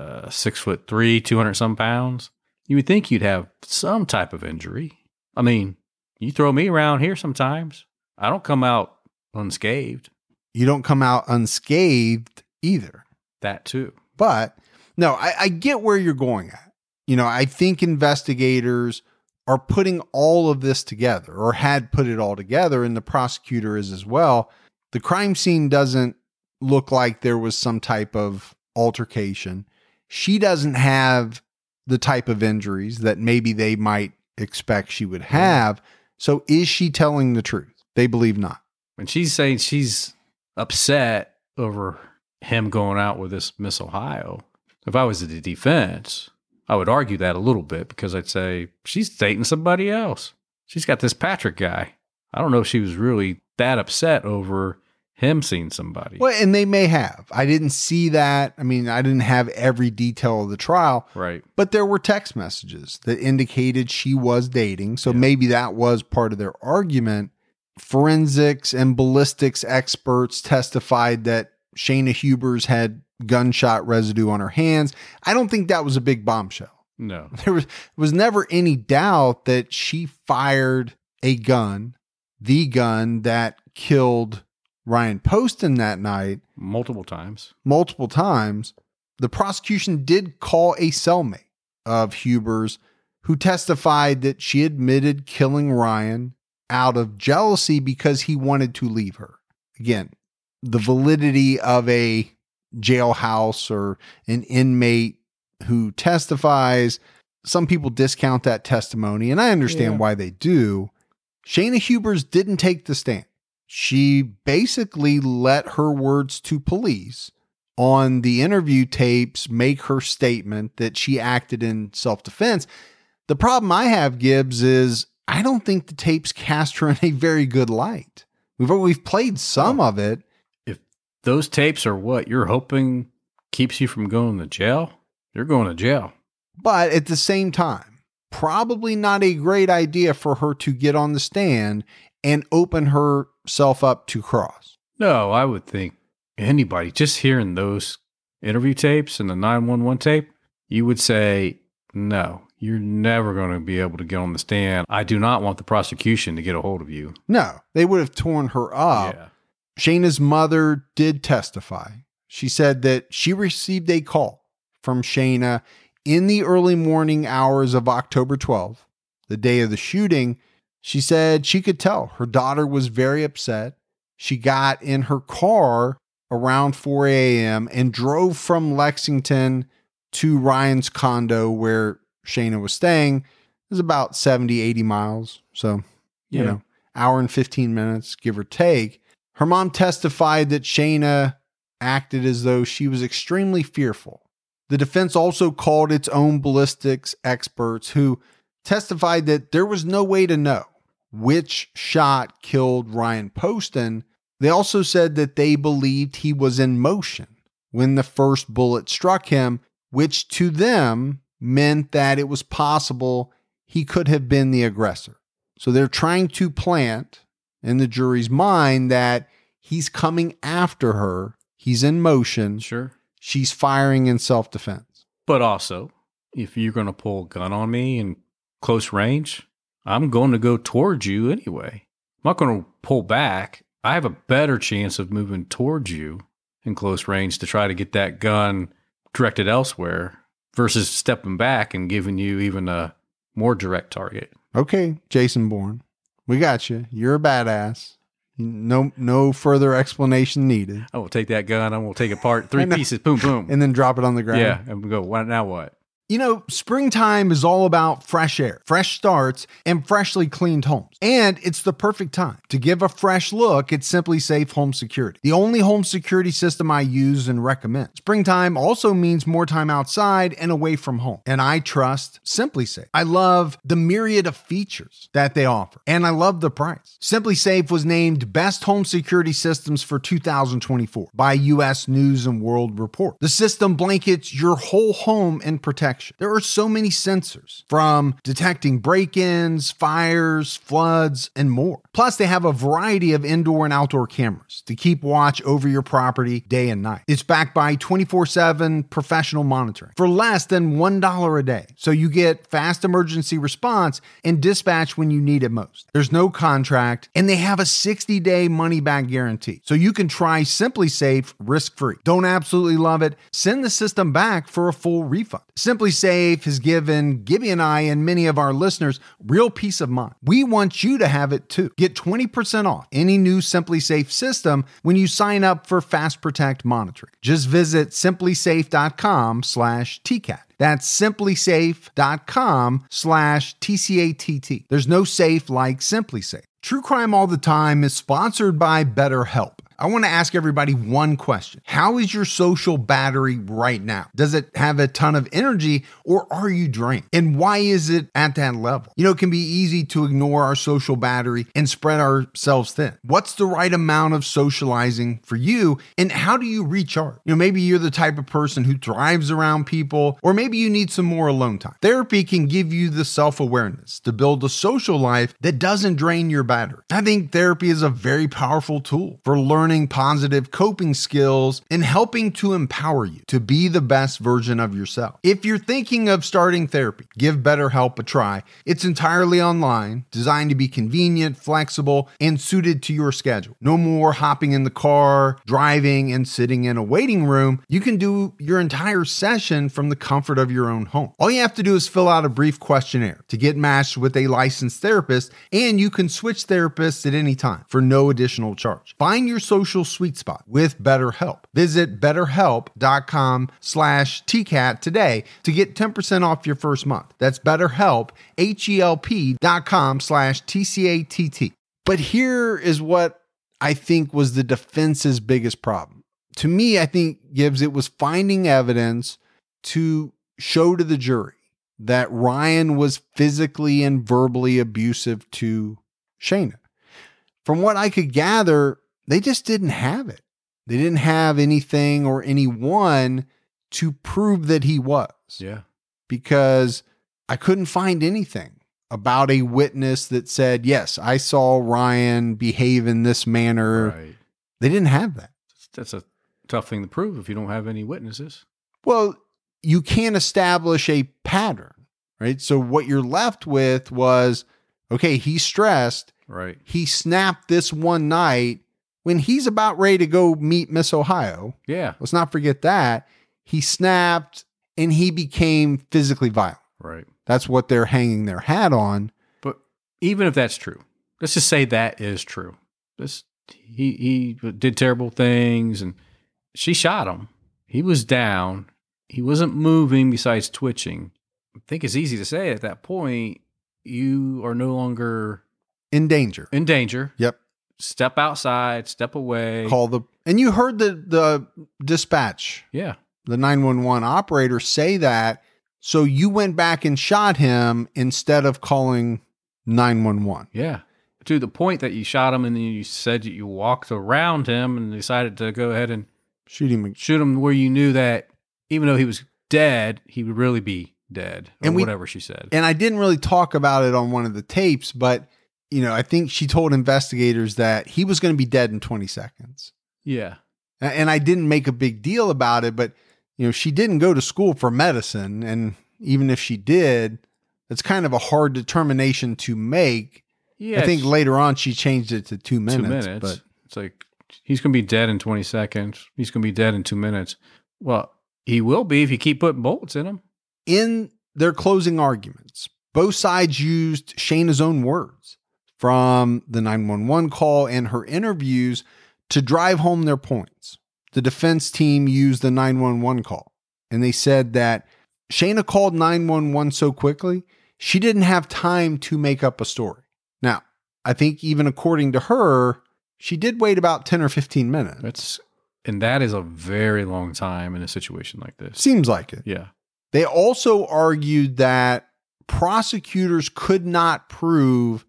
6'3", 200 some pounds. You would think you'd have some type of injury. I mean, you throw me around here sometimes. I don't come out unscathed. You don't come out unscathed either. That too. But no, I get where you're going at. I think investigators are putting all of this together, or had put it all together, and the prosecutor is as well. The crime scene doesn't look like there was some type of altercation. She doesn't have the type of injuries that maybe they might expect she would have. So is she telling the truth? They believe not. And she's saying she's upset over him going out with this Miss Ohio. If I was the defense, I would argue that a little bit, because I'd say she's dating somebody else. She's got this Patrick guy. I don't know if she was really that upset over him seen somebody. Well, and they may have. I didn't see that. I mean, I didn't have every detail of the trial. Right. But there were text messages that indicated she was dating. So maybe that was part of their argument. Forensics and ballistics experts testified that Shayna Hubers had gunshot residue on her hands. I don't think that was a big bombshell. No. There was never any doubt that she fired a gun, the gun that killed Ryan Poston that night. Multiple times. The prosecution did call a cellmate of Hubers who testified that she admitted killing Ryan out of jealousy because he wanted to leave her. Again, the validity of a jailhouse or an inmate who testifies, some people discount that testimony, and I understand why they do. Shayna Hubers didn't take the stand. She basically let her words to police on the interview tapes make her statement that she acted in self-defense. The problem I have, Gibbs, is I don't think the tapes cast her in a very good light. We've played some of it. If those tapes are what you're hoping keeps you from going to jail, you're going to jail. But at the same time, probably not a great idea for her to get on the stand and open herself up to cross. No, I would think anybody just hearing those interview tapes and the 911 tape, you would say, no, you're never going to be able to get on the stand. I do not want the prosecution to get a hold of you. No, they would have torn her up. Yeah. Shayna's mother did testify. She said that she received a call from Shayna in the early morning hours of October 12th, the day of the shooting. She said she could tell her daughter was very upset. She got in her car around 4 a.m. and drove from Lexington to Ryan's condo where Shayna was staying. It was about 70, 80 miles. So, you know, hour and 15 minutes, give or take. Her mom testified that Shayna acted as though she was extremely fearful. The defense also called its own ballistics experts who testified that there was no way to know which shot killed Ryan Poston. They also said that they believed he was in motion when the first bullet struck him, which to them meant that it was possible he could have been the aggressor. So they're trying to plant in the jury's mind that he's coming after her. He's in motion. Sure. She's firing in self-defense. But also, if you're going to pull a gun on me in close range, I'm going to go towards you anyway. I'm not going to pull back. I have a better chance of moving towards you in close range to try to get that gun directed elsewhere versus stepping back and giving you even a more direct target. Okay, Jason Bourne, we got you. You're a badass. No further explanation needed. I will take that gun. I will take it apart, three pieces, boom, boom. And then drop it on the ground. Yeah, and we go, now what? You know, springtime is all about fresh air, fresh starts, and freshly cleaned homes. And it's the perfect time to give a fresh look at SimpliSafe Home Security, the only home security system I use and recommend. Springtime also means more time outside and away from home. And I trust SimpliSafe. I love the myriad of features that they offer, and I love the price. SimpliSafe was named Best Home Security Systems for 2024 by U.S. News and World Report. The system blankets your whole home in protection. There are so many sensors, from detecting break-ins, fires, floods, and more. Plus, they have a variety of indoor and outdoor cameras to keep watch over your property day and night. It's backed by 24/7 professional monitoring for less than $1 a day. So you get fast emergency response and dispatch when you need it most. There's no contract, and they have a 60-day money-back guarantee. So you can try SimpliSafe risk-free. Don't absolutely love it? Send the system back for a full refund. SimpliSafe has given Gibby and I and many of our listeners real peace of mind. We want you to have it too. Get 20% off any new SimpliSafe system when you sign up for Fast Protect monitoring. Just visit SimpliSafe.com/TCAT. That's SimpliSafe.com/TCATT. There's no safe like SimpliSafe. True Crime All the Time is sponsored by BetterHelp. I want to ask everybody one question. How is your social battery right now? Does it have a ton of energy or are you drained? And why is it at that level? It can be easy to ignore our social battery and spread ourselves thin. What's the right amount of socializing for you? And how do you recharge? Maybe you're the type of person who thrives around people, or maybe you need some more alone time. Therapy can give you the self-awareness to build a social life that doesn't drain your battery. I think therapy is a very powerful tool for learning positive coping skills and helping to empower you to be the best version of yourself. If you're thinking of starting therapy, give BetterHelp a try. It's entirely online, designed to be convenient, flexible, and suited to your schedule. No more hopping in the car, driving, and sitting in a waiting room. You can do your entire session from the comfort of your own home. All you have to do is fill out a brief questionnaire to get matched with a licensed therapist, and you can switch therapists at any time for no additional charge. Find your social sweet spot with BetterHelp. Visit betterhelp.com/TCAT today to get 10% off your first month. That's BetterHelp, HELP.com/TCATT. But here is what I think was the defense's biggest problem. To me, I think, Gibbs, it was finding evidence to show to the jury that Ryan was physically and verbally abusive to Shayna. From what I could gather, they just didn't have it. They didn't have anything or anyone to prove that he was. Yeah. Because I couldn't find anything about a witness that said, yes, I saw Ryan behave in this manner. Right. They didn't have that. That's a tough thing to prove if you don't have any witnesses. Well, you can't establish a pattern, right? So what you're left with was, okay, he's stressed. Right. He snapped this one night when he's about ready to go meet Miss Ohio. Yeah. Let's not forget that. He snapped and he became physically violent. Right. That's what they're hanging their hat on. But even if that's true, let's just say that is true. He did terrible things and she shot him. He was down. He wasn't moving besides twitching. I think it's easy to say at that point, you are no longer In danger. Yep. Step outside, step away. And you heard the dispatch. Yeah. The 911 operator say that. So you went back and shot him instead of calling 911. Yeah. To the point that you shot him and then you said that you walked around him and decided to go ahead and shoot him where you knew that even though he was dead, he would really be dead or whatever she said. And I didn't really talk about it on one of the tapes, but I think she told investigators that he was going to be dead in 20 seconds. Yeah. And I didn't make a big deal about it, but she didn't go to school for medicine. And even if she did, it's kind of a hard determination to make. Yeah. I think later on she changed it to 2 minutes. 2 minutes. But it's like, he's going to be dead in 20 seconds. He's going to be dead in 2 minutes. Well, he will be if you keep putting bullets in him. In their closing arguments, both sides used Shayna's own words from the 911 call and her interviews to drive home their points. The defense team used the 911 call, and they said that Shayna called 911 so quickly, she didn't have time to make up a story. Now, I think even according to her, she did wait about 10 or 15 minutes. That is a very long time in a situation like this. Seems like it. Yeah. They also argued that prosecutors could not prove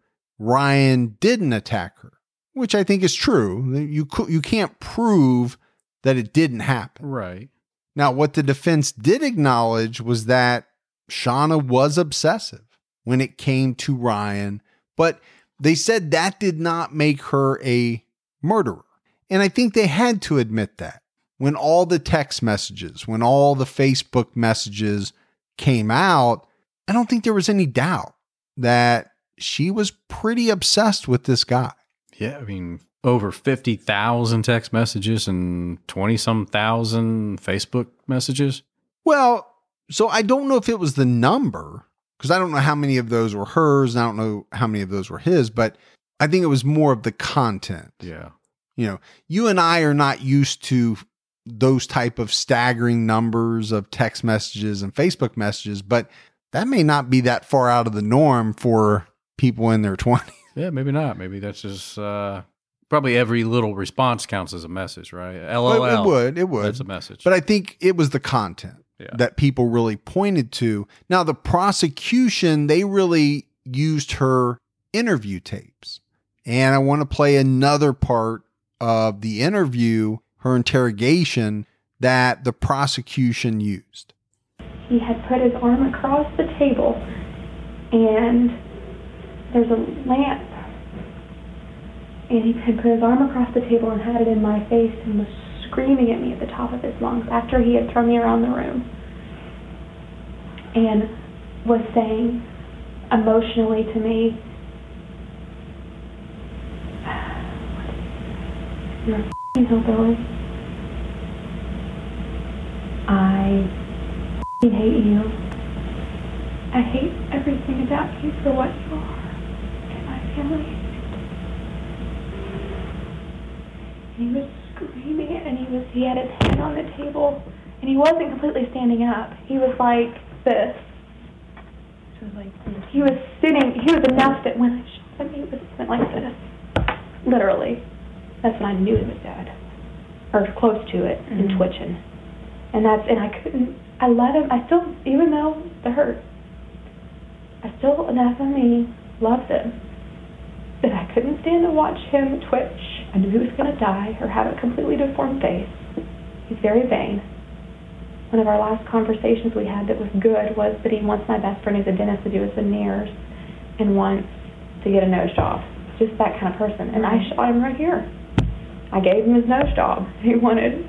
Ryan didn't attack her, which I think is true. You can't prove that it didn't happen. Right. Now, what the defense did acknowledge was that Shauna was obsessive when it came to Ryan, but they said that did not make her a murderer. And I think they had to admit that. When all the text messages, when all the Facebook messages came out, I don't think there was any doubt that she was pretty obsessed with this guy. Yeah, I mean, over 50,000 text messages and 20-some thousand Facebook messages. Well, so I don't know if it was the number, because I don't know how many of those were hers, and I don't know how many of those were his, but I think it was more of the content. Yeah. You and I are not used to those type of staggering numbers of text messages and Facebook messages, but that may not be that far out of the norm for people in their 20s. Yeah, maybe not. Maybe that's just, but Probably every little response counts as a message, right? LOL. It would. That's a message. But I think it was the content that people really pointed to. Now, the prosecution, they really used her interview tapes. And I want to play another part of the interview, her interrogation, that the prosecution used. He had put his arm across the table, and there's a lamp, and he had put his arm across the table and had it in my face and was screaming at me at the top of his lungs after he had thrown me around the room, and was saying emotionally to me, "You're a f***ing hillbilly. I hate you. I hate everything about you for what you are and my family." And he was screaming it, and he had his hand on the table, and he wasn't completely standing up. He was like this. He was sitting. He was enough that when I shot him, he went like this. Literally. That's when I knew he was dead, or close to it, and twitching. And I couldn't. I let him. I still, even though it hurt, I still, enough of me loved him that I couldn't stand to watch him twitch. I knew he was going to die or have a completely deformed face. He's very vain. One of our last conversations we had that was good was that he wants my best friend who's a dentist to do his veneers and wants to get a nose job. Just that kind of person. And I shot him right here. I gave him his nose job. He wanted.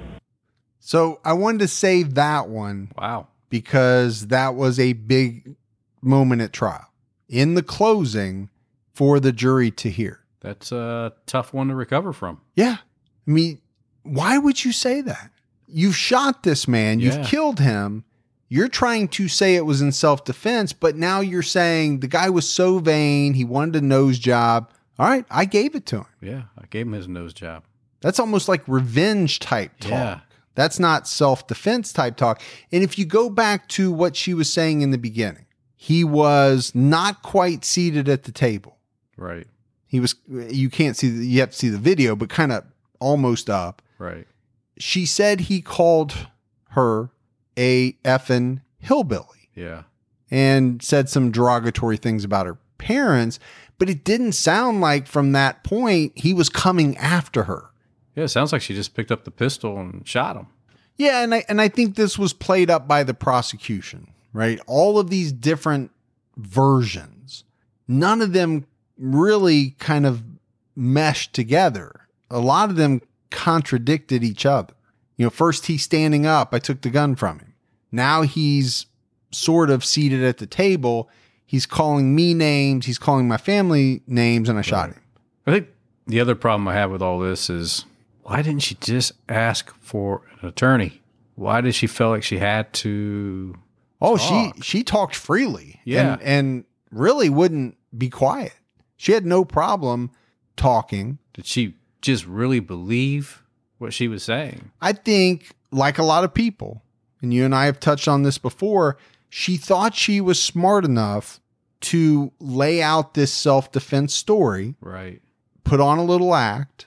So I wanted to save that one. Wow. Because that was a big moment at trial in the closing for the jury to hear. That's a tough one to recover from. Yeah. I mean, why would you say that? You've shot this man. You've killed him. You're trying to say it was in self-defense, but now you're saying the guy was so vain. He wanted a nose job. All right. I gave it to him. Yeah. I gave him his nose job. That's almost like revenge type talk. Yeah. That's not self-defense type talk. And if you go back to what she was saying in the beginning, he was not quite seated at the table. Right. He was, you can't see, you have to see the video, but kind of almost up. Right. She said he called her a effing hillbilly. Yeah. And said some derogatory things about her parents, but it didn't sound like from that point he was coming after her. Yeah, it sounds like she just picked up the pistol and shot him. Yeah, and I think this was played up by the prosecution, right? All of these different versions, none of them really kind of meshed together. A lot of them contradicted each other. You know, first he's standing up, I took the gun from him. Now he's sort of seated at the table. He's calling me names, he's calling my family names, and I shot him. I think the other problem I have with all this is, why didn't she just ask for an attorney? Why did she feel like she had to talk? She talked freely. Yeah. And really wouldn't be quiet. She had no problem talking. Did she just really believe what she was saying? I think, like a lot of people, and you and I have touched on this before, she thought she was smart enough to lay out this self-defense story. Right. Put on a little act.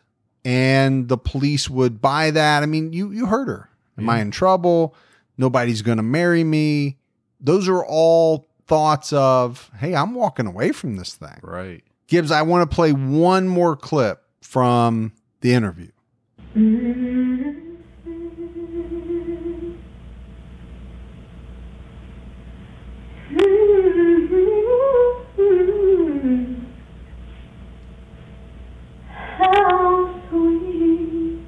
And the police would buy that. I mean, you heard her. Am I in trouble? Nobody's going to marry me. Those are all thoughts of, hey, I'm walking away from this thing. Right. Gibbs, I want to play one more clip from the interview. How sweet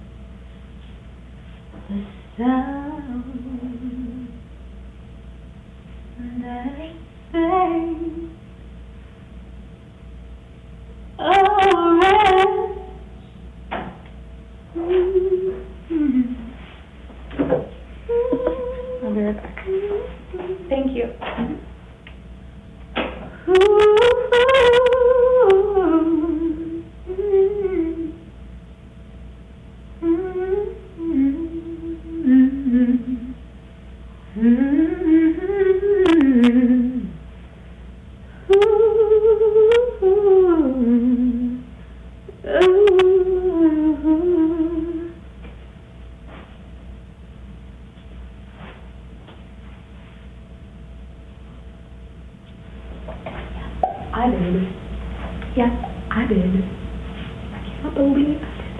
the sound that sings I'll be right back. Thank you. I did. Yes, I did. I cannot believe I did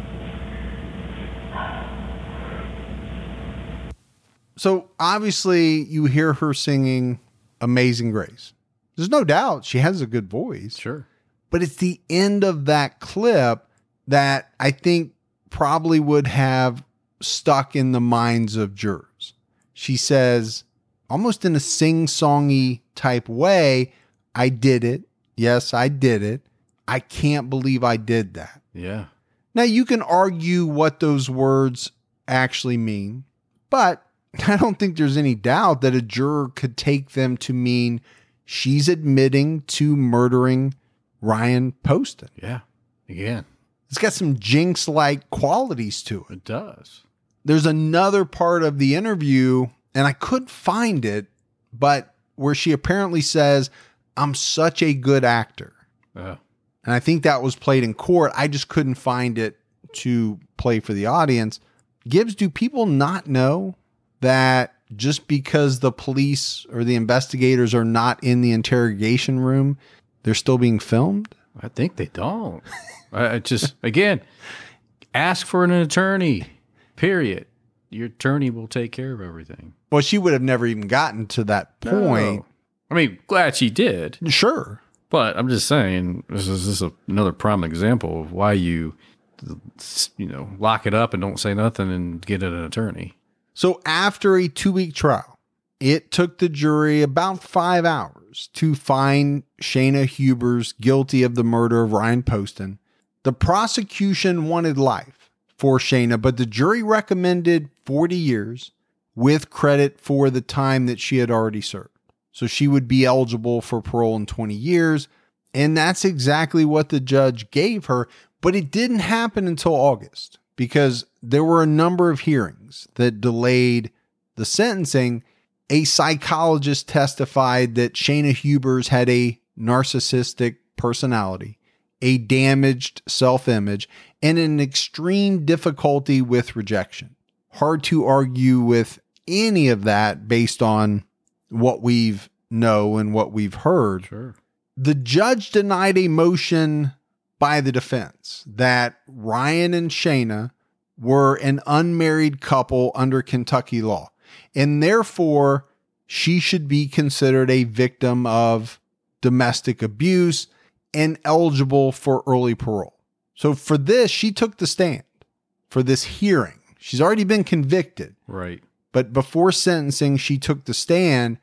that. So obviously you hear her singing Amazing Grace. There's no doubt she has a good voice. Sure. But it's the end of that clip that I think probably would have stuck in the minds of jurors. She says, almost in a sing-songy type way, I did it. Yes, I did it. I can't believe I did that. Yeah. Now, you can argue what those words actually mean, but I don't think there's any doubt that a juror could take them to mean she's admitting to murdering Ryan Poston. Yeah. Again, It's got some Jinx-like qualities to it. it does. There's another part of the interview, and I couldn't find it, but where she apparently says, I'm such a good actor. Yeah. And I think that was played in court. I just couldn't find it to play for the audience. Gibbs, do people not know that just because the police or the investigators are not in the interrogation room, they're still being filmed? I think they don't. I just, again, ask for an attorney, period. Your attorney will take care of everything. Well, she would have never even gotten to that point. No. I mean, glad she did. Sure. But I'm just saying, this is another prime example of why you lock it up and don't say nothing and get an attorney. So after a 2-week trial, it took the jury about 5 hours to find Shayna Hubers guilty of the murder of Ryan Poston. The prosecution wanted life for Shayna, but the jury recommended 40 years with credit for the time that she had already served. So she would be eligible for parole in 20 years. And that's exactly what the judge gave her. But it didn't happen until August because there were a number of hearings that delayed the sentencing. A psychologist testified that Shayna Hubers had a narcissistic personality, a damaged self-image, and an extreme difficulty with rejection. Hard to argue with any of that based on what we've know and what we've heard. Sure. The judge denied a motion by the defense that Ryan and Shayna were an unmarried couple under Kentucky law, and therefore she should be considered a victim of domestic abuse and eligible for early parole. So for this, she took the stand for this hearing. She's already been convicted. Right. But before sentencing, she took the stand,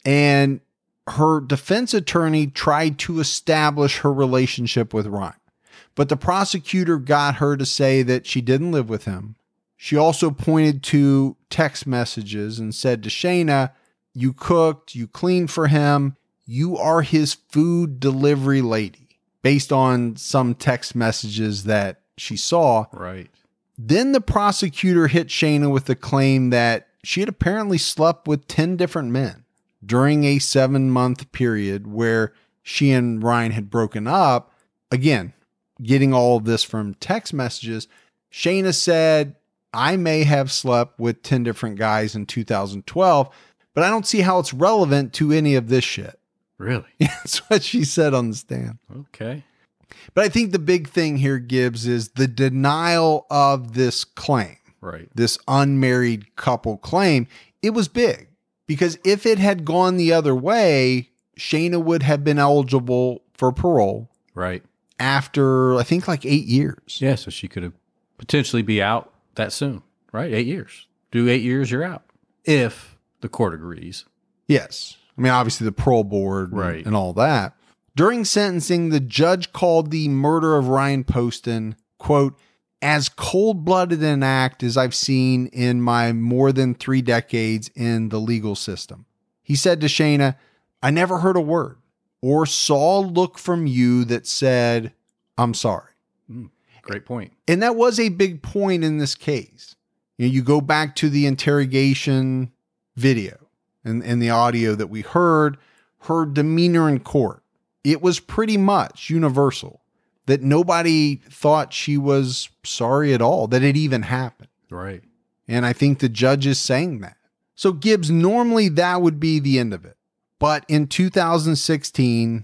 and her defense attorney tried to establish her relationship with Ryan. But the prosecutor got her to say that she didn't live with him. She also pointed to text messages and said to Shayna, you cooked, you cleaned for him, you are his food delivery lady, based on some text messages that she saw. Right. Then the prosecutor hit Shayna with the claim that she had apparently slept with 10 different men during a 7-month period where she and Ryan had broken up. Again, getting all of this from text messages. Shayna said, I may have slept with 10 different guys in 2012, but I don't see how it's relevant to any of this shit. Really? That's what she said on the stand. Okay. But I think the big thing here, Gibbs, is the denial of this claim. Right. This unmarried couple claim. It was big because if it had gone the other way, Shayna would have been eligible for parole. Right. After, I think, like 8 years. Yeah, so she could have potentially be out that soon, right? 8 years. Do 8 years, you're out. If the court agrees. Yes. I mean, obviously the parole board Right. and all that. During sentencing, the judge called the murder of Ryan Poston, quote, as cold-blooded an act as I've seen in my more than 3 decades in the legal system. He said to Shayna, I never heard a word or saw a look from you that said, I'm sorry. Great point. And that was a big point in this case. You go back to the interrogation video and the audio that we heard, her demeanor in court. It was pretty much universal that nobody thought she was sorry at all, that it even happened. Right. And I think the judge is saying that. So Gibbs, normally that would be the end of it. But in 2016,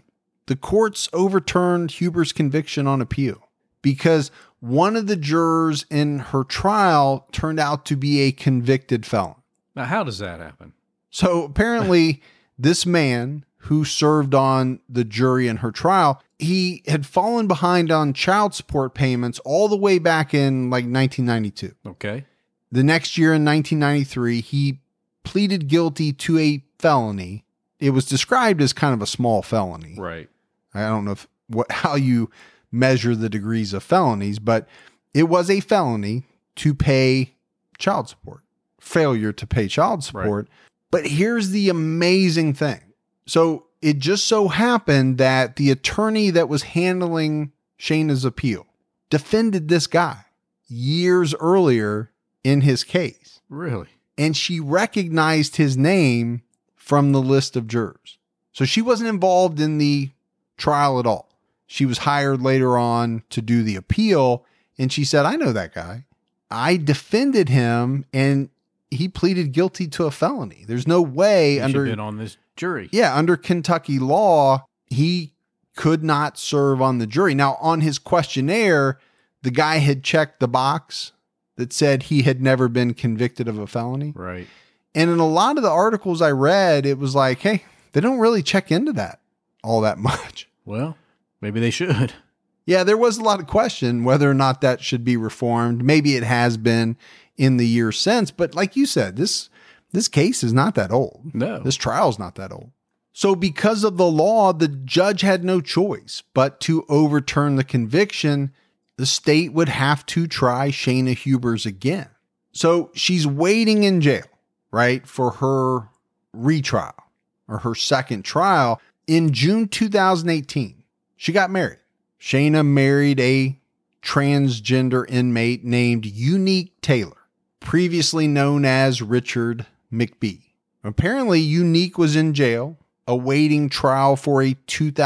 the courts overturned Huber's conviction on appeal because one of the jurors in her trial turned out to be a convicted felon. Now, how does that happen? So apparently this man who served on the jury in her trial, he had fallen behind on child support payments all the way back in like 1992. Okay. The next year in 1993, he pleaded guilty to a felony. It was described as kind of a small felony. Right. I don't know how you measure the degrees of felonies, but it was a felony to pay child support, failure to pay child support. Right. But here's the amazing thing. So it just so happened that the attorney that was handling Shayna's appeal defended this guy years earlier in his case. Really? And she recognized his name from the list of jurors. So she wasn't involved in the trial at all. She was hired later on to do the appeal. And she said, I know that guy. I defended him and he pleaded guilty to a felony. There's no way he should have been on this jury. Yeah, under Kentucky law, he could not serve on the jury. Now, on his questionnaire, the guy had checked the box that said he had never been convicted of a felony. Right. And in a lot of the articles I read, it was like, hey, they don't really check into that all that much. Well, maybe they should. Yeah, there was a lot of question whether or not that should be reformed. Maybe it has been in the years since, but like you said, this case is not that old. No. This trial's not that old. So because of the law, the judge had no choice but to overturn the conviction. The state would have to try Shayna Hubers again. So she's waiting in jail, right, for her retrial or her second trial. In June 2018, she got married. Shayna married a transgender inmate named Unique Taylor, previously known as Richard McBee. Apparently, Unique was in jail awaiting trial for a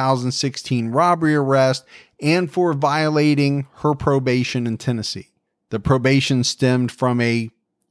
2016 robbery arrest and for violating her probation in Tennessee. The probation stemmed from a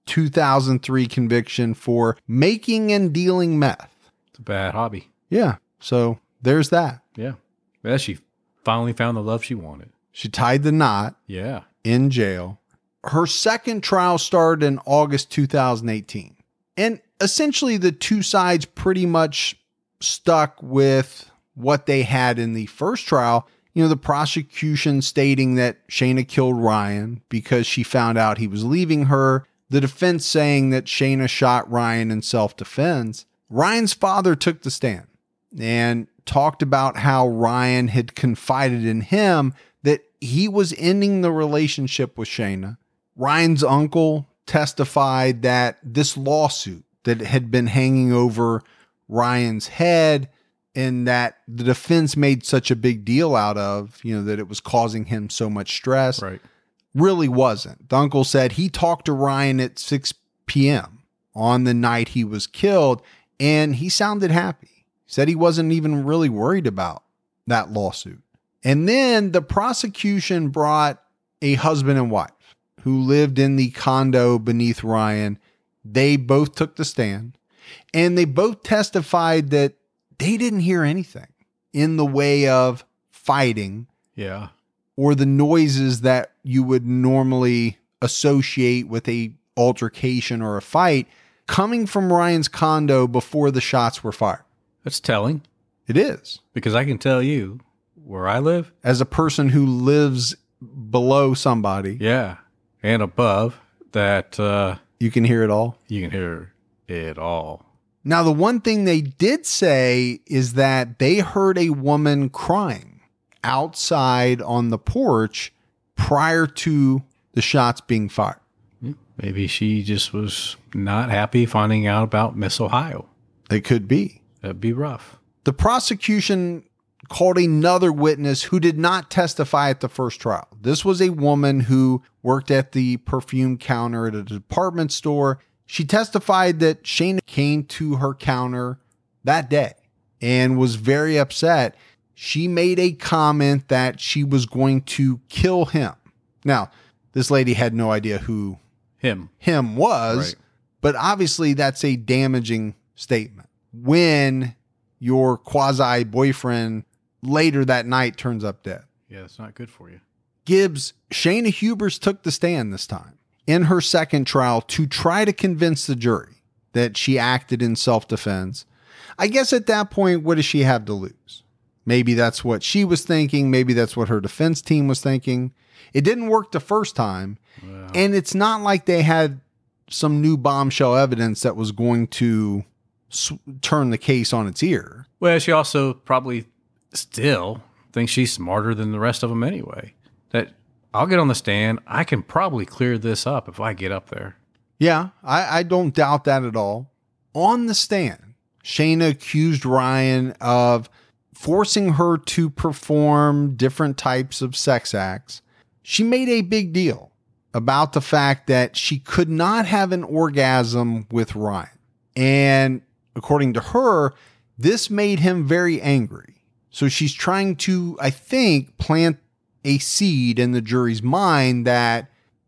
2003 conviction for making and dealing meth. It's a bad hobby. Yeah, so there's that. Yeah. Well, she finally found the love she wanted. She tied the knot. Yeah. In jail. Her second trial started in August 2018. And essentially the two sides pretty much stuck with what they had in the first trial. You know, the prosecution stating that Shayna killed Ryan because she found out he was leaving her. The defense saying that Shayna shot Ryan in self-defense. Ryan's father took the stand and talked about how Ryan had confided in him that he was ending the relationship with Shayna. Ryan's uncle testified that this lawsuit that had been hanging over Ryan's head and that the defense made such a big deal out of, you know, that it was causing him so much stress, right, really wasn't. The uncle said he talked to Ryan at 6 p.m. on the night he was killed, and he sounded happy. He said he wasn't even really worried about that lawsuit. And then the prosecution brought a husband and wife who lived in the condo beneath Ryan. They both took the stand, and they both testified that they didn't hear anything in the way of fighting. Yeah. Or the noises that you would normally associate with a altercation or a fight coming from Ryan's condo before the shots were fired. That's telling. It is. Because I can tell you where I live. As a person who lives below somebody. Yeah. And above that. You can hear it all. You can hear it all. Now, the one thing they did say is that they heard a woman crying outside on the porch prior to the shots being fired. Maybe she just was not happy finding out about Miss Ohio. It could be. That'd be rough. The prosecution called another witness who did not testify at the first trial. This was a woman who worked at the perfume counter at a department store. She testified that Shayna came to her counter that day and was very upset. She made a comment that she was going to kill him. Now, this lady had no idea who him was, right, but obviously that's a damaging statement. When your quasi-boyfriend later that night turns up dead. Yeah, it's not good for you. Gibbs, Shayna Hubers took the stand this time in her second trial to try to convince the jury that she acted in self-defense. I guess at that point, what does she have to lose? Maybe that's what she was thinking. Maybe that's what her defense team was thinking. It didn't work the first time. Wow. And it's not like they had some new bombshell evidence that was going to turn the case on its ear. Well, she also probably still thinks she's smarter than the rest of them anyway. That I'll get on the stand. I can probably clear this up if I get up there. Yeah, I don't doubt that at all. On the stand, Shayna accused Ryan of forcing her to perform different types of sex acts. She made a big deal about the fact that she could not have an orgasm with Ryan. And according to her, this made him very angry. So she's trying to, I think, plant a seed in the jury's mind that,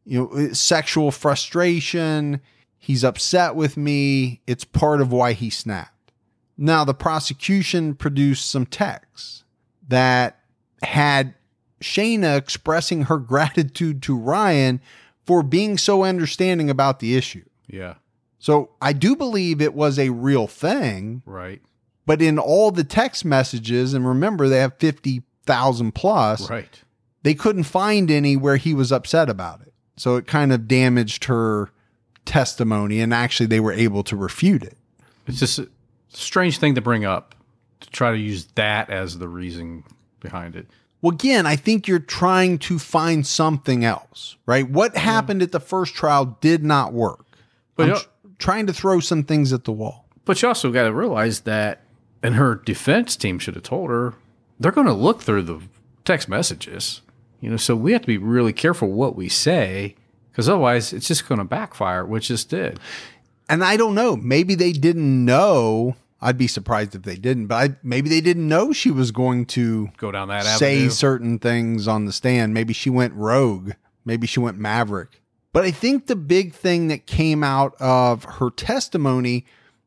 sexual frustration, he's upset with me, it's part of why he snapped. Now, the prosecution produced some texts that had Shayna expressing her gratitude to Ryan for being so understanding about the issue. Yeah. So I do believe it was a real thing. Right. But in all the text messages, and remember they have 50,000 plus, Right. they couldn't find any where he was upset about it. So it kind of damaged her testimony, and actually they were able to refute it. It's just a strange thing to bring up, to try to use that as the reason behind it. Well, again, I think you're trying to find something else, right? What happened at the first trial did not work. But I'm trying to throw some things at the wall. But you also got to realize that, and her defense team should have told her, they're going to look through the text messages. So we have to be really careful what we say, because otherwise it's just going to backfire, which just did. And I don't know. Maybe they didn't know. I'd be surprised if they didn't, but maybe they didn't know she was going to Go down that say avenue. certain things on the stand. Maybe she went rogue. Maybe she went maverick. But I think the big thing that came out of her testimony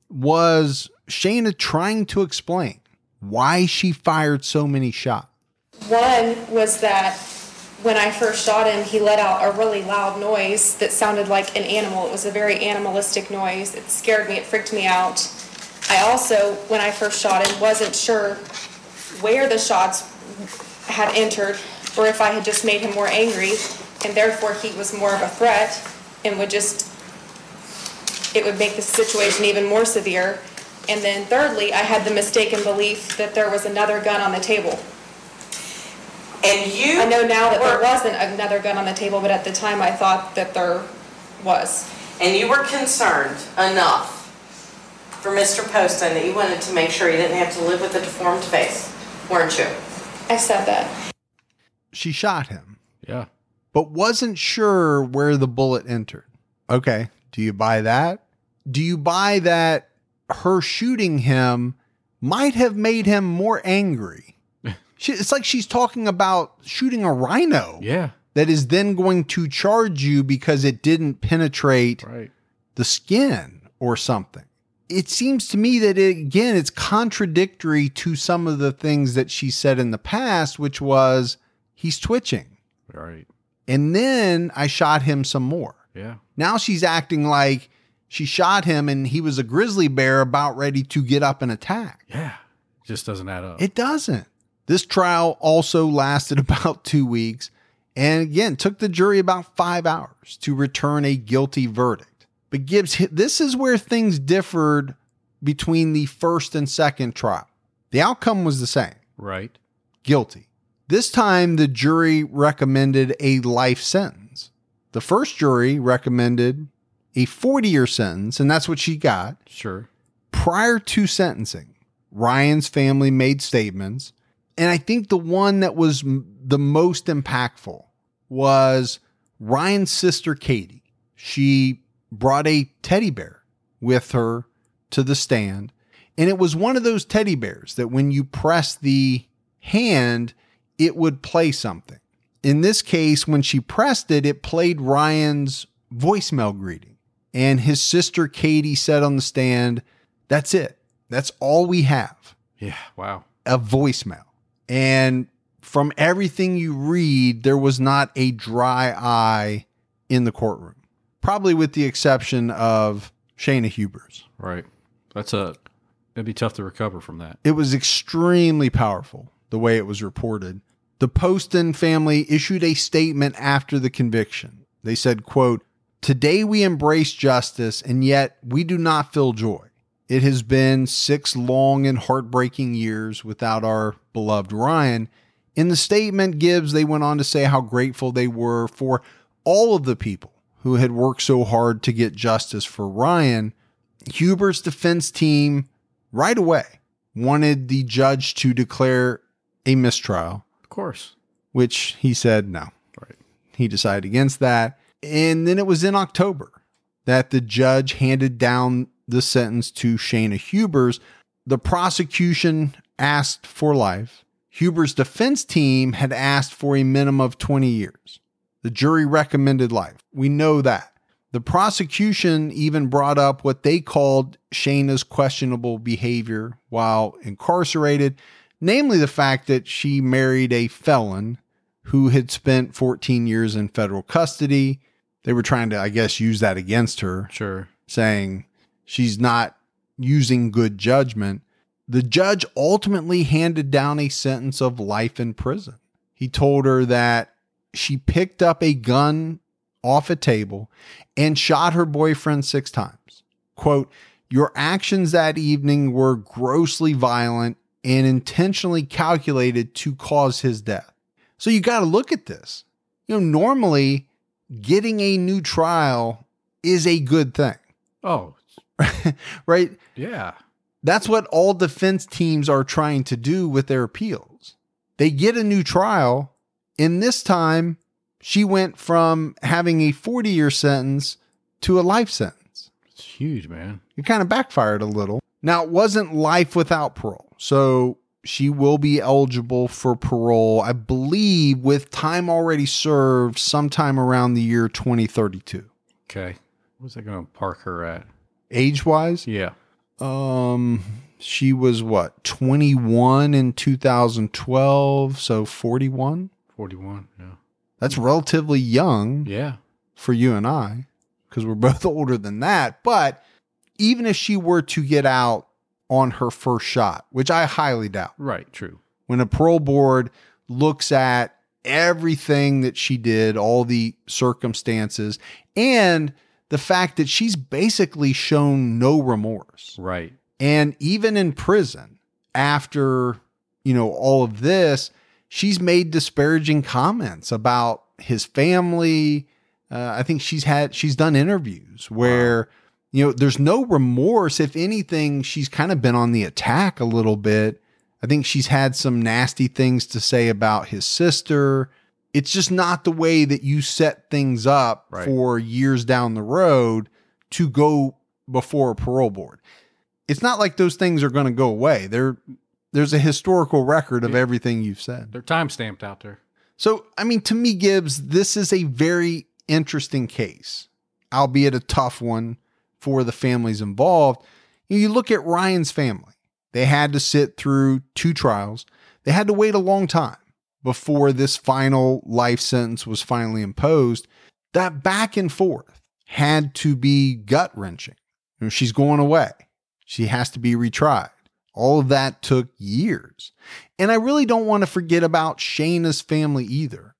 was Shayna trying to explain why she fired so many shots. One was that when I first shot him, he let out a really loud noise that sounded like an animal. It was a very animalistic noise. It scared me. It freaked me out. I also, when I first shot him, wasn't sure where the shots had entered or if I had just made him more angry and therefore he was more of a threat and it would make the situation even more severe. And then thirdly, I had the mistaken belief that there was another gun on the table. And you I know now that there wasn't another gun on the table, but at the time I thought that there was. And you were concerned enough for Mr. Poston that you wanted to make sure he didn't have to live with a deformed face, weren't you? I said that. She shot him, Yeah. but wasn't sure where the bullet entered. Okay. Do you buy that? Do you buy that her shooting him might have made him more angry? It's like she's talking about shooting a rhino. Yeah. That is then going to charge you because it didn't penetrate Right. the skin or something. It seems to me that, it's contradictory to some of the things that she said in the past, which was, he's twitching. Right. And then I shot him some more. Yeah. Now she's acting like she shot him and he was a grizzly bear about ready to get up and attack. Yeah. It just doesn't add up. It doesn't. This trial also lasted about 2 weeks and again took the jury about 5 hours to return a guilty verdict. But Gibbs, this is where things differed between the first and second trial. The outcome was the same. Right. Guilty. This time the jury recommended a life sentence. The first jury recommended a 40-year sentence, and that's what she got. Sure. Prior to sentencing, Ryan's family made statements. And I think the one that was the most impactful was Ryan's sister, Katie. She brought a teddy bear with her to the stand. And it was one of those teddy bears that when you press the hand, it would play something. In this case, when she pressed it, it played Ryan's voicemail greeting. And his sister, Katie, said on the stand, "That's it. That's all we have. Yeah. Wow. A voicemail." And from everything you read, there was not a dry eye in the courtroom, probably with the exception of Shayna Hubers. Right. It'd be tough to recover from that. It was extremely powerful, the way it was reported. The Poston family issued a statement after the conviction. They said, quote, "Today we embrace justice, and yet we do not feel joy. It has been 6 long and heartbreaking years without our beloved Ryan." In the statement, they went on to say how grateful they were for all of the people who had worked so hard to get justice for Ryan. Huber's defense team right away wanted the judge to declare a mistrial. Of course. Which he said no. Right. He decided against that. And then it was in October that the judge handed down the sentence to Shayna Hubers. The prosecution asked for life. Huber's defense team had asked for a minimum of 20 years. The jury recommended life. We know that. The prosecution even brought up what they called Shayna's questionable behavior while incarcerated, namely the fact that she married a felon who had spent 14 years in federal custody. They were trying to, I guess, use that against her. Sure. Saying she's not using good judgment. The judge ultimately handed down a sentence of life in prison. He told her that she picked up a gun off a table and shot her boyfriend 6 times. Quote, "Your actions that evening were grossly violent and intentionally calculated to cause his death." So you got to look at this. Normally getting a new trial is a good thing. Oh, right? yeah. That's what all defense teams are trying to do with their appeals. They get a new trial, and this time she went from having a 40-year sentence to a life sentence. It's huge, man. It kind of backfired a little. Now, it wasn't life without parole, so she will be eligible for parole, I believe, with time already served sometime around the year 2032. Okay. What's that going to park her at? Age-wise? Yeah. She was 21 in 2012, so 41. 41, yeah. That's relatively young Yeah. for you and I, because we're both older than that. But even if she were to get out on her first shot, which I highly doubt. Right, true. When a parole board looks at everything that she did, all the circumstances, and the fact that she's basically shown no remorse. Right. And even in prison, after, all of this, she's made disparaging comments about his family. I think she's done interviews where, there's no remorse. If anything, she's kind of been on the attack a little bit. I think she's had some nasty things to say about his sister. It's just not the way that you set things up for years down the road to go before a parole board. It's not like those things are going to go away. There's a historical record of everything you've said. They're time stamped out there. So, to me, Gibbs, this is a very interesting case, albeit a tough one for the families involved. You look at Ryan's family. They had to sit through 2 trials. They had to wait a long time before this final life sentence was finally imposed. That back and forth had to be gut-wrenching. She's going away. She has to be retried. All of that took years. And I really don't want to forget about Shayna's family either.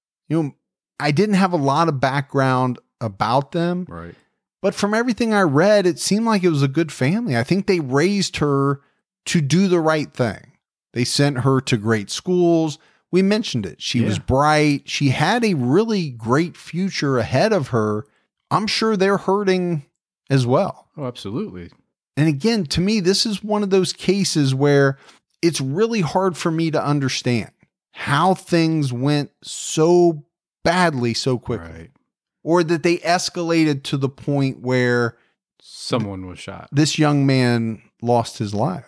I didn't have a lot of background about them. Right. But from everything I read, it seemed like it was a good family. I think they raised her to do the right thing. They sent her to great schools. We mentioned it. She was bright. She had a really great future ahead of her. I'm sure they're hurting as well. Oh, absolutely. And again, to me, this is one of those cases where it's really hard for me to understand how things went so badly so quickly. Right. Or that they escalated to the point where someone was shot. This young man lost his life.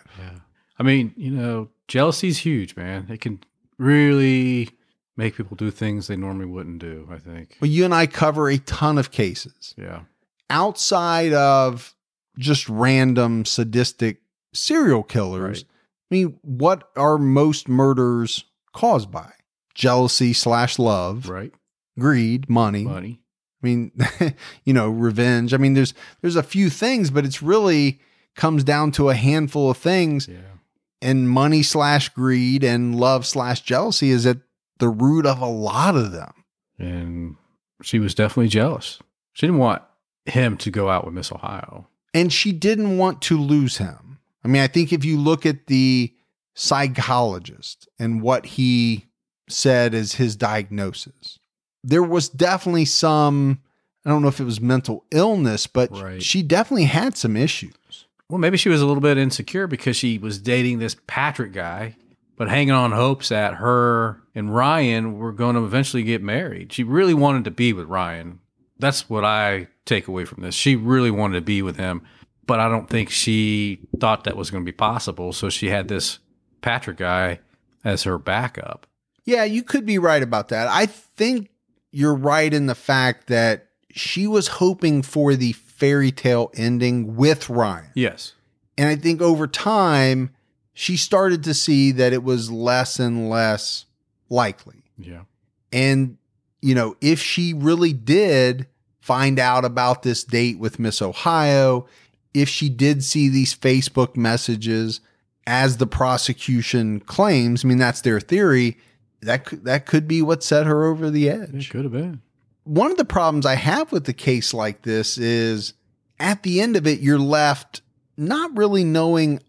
Yeah. Jealousy's huge, man. It can really make people do things they normally wouldn't do, I think. Well, you and I cover a ton of cases. Yeah. Outside of just random sadistic serial killers. Right. What are most murders caused by? Jealousy / love, Right. greed, money. Money. I mean, revenge. I mean, there's a few things, but it's really comes down to a handful of things. Yeah. And money / greed and love / jealousy is at the root of a lot of them. And she was definitely jealous. She didn't want him to go out with Miss Ohio. And she didn't want to lose him. I mean, I think if you look at the psychologist and what he said as his diagnosis, there was definitely some, I don't know if it was mental illness, but Right. she definitely had some issues. Well, maybe she was a little bit insecure because she was dating this Patrick guy, but hanging on hopes that her and Ryan were going to eventually get married. She really wanted to be with Ryan. That's what I take away from this. She really wanted to be with him, but I don't think she thought that was going to be possible. So she had this Patrick guy as her backup. Yeah, you could be right about that. I think you're right in the fact that she was hoping for the fairy tale ending with Ryan. Yes. And I think over time, she started to see that it was less and less likely. Yeah. And, if she really did find out about this date with Miss Ohio, if she did see these Facebook messages as the prosecution claims, I mean, that's their theory, that could be what set her over the edge. It could have been. One of the problems I have with a case like this is at the end of it, you're left not really knowing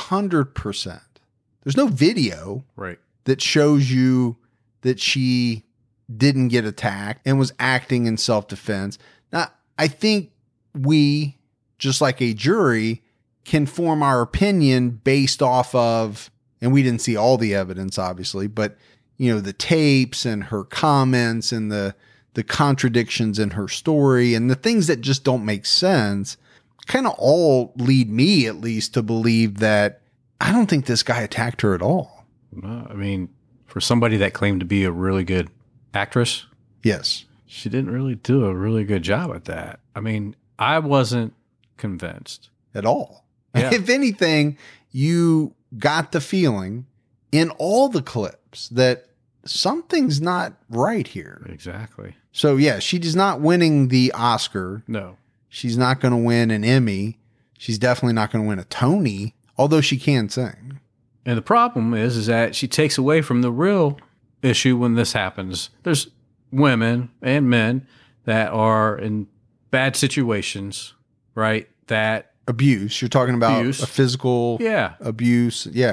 100%. There's no video Right. that shows you that she didn't get attacked and was acting in self-defense. Now, I think we, just like a jury, can form our opinion based off of, and we didn't see all the evidence, obviously, but, the tapes and her comments and the contradictions in her story and the things that just don't make sense kind of all lead me, at least, to believe that I don't think this guy attacked her at all. No, I mean, for somebody that claimed to be a really good actress, Yes. she didn't really do a really good job at that. I mean, I wasn't convinced. At all. Yeah. If anything, you got the feeling in all the clips that something's not right here. Exactly. So yeah, she's not winning the Oscar. No. She's not going to win an Emmy. She's definitely not going to win a Tony, although she can sing. And the problem is that she takes away from the real issue when this happens. There's women and men that are in bad situations, right? That Abuse. You're talking about Abuse. a physical Yeah. abuse. Yeah.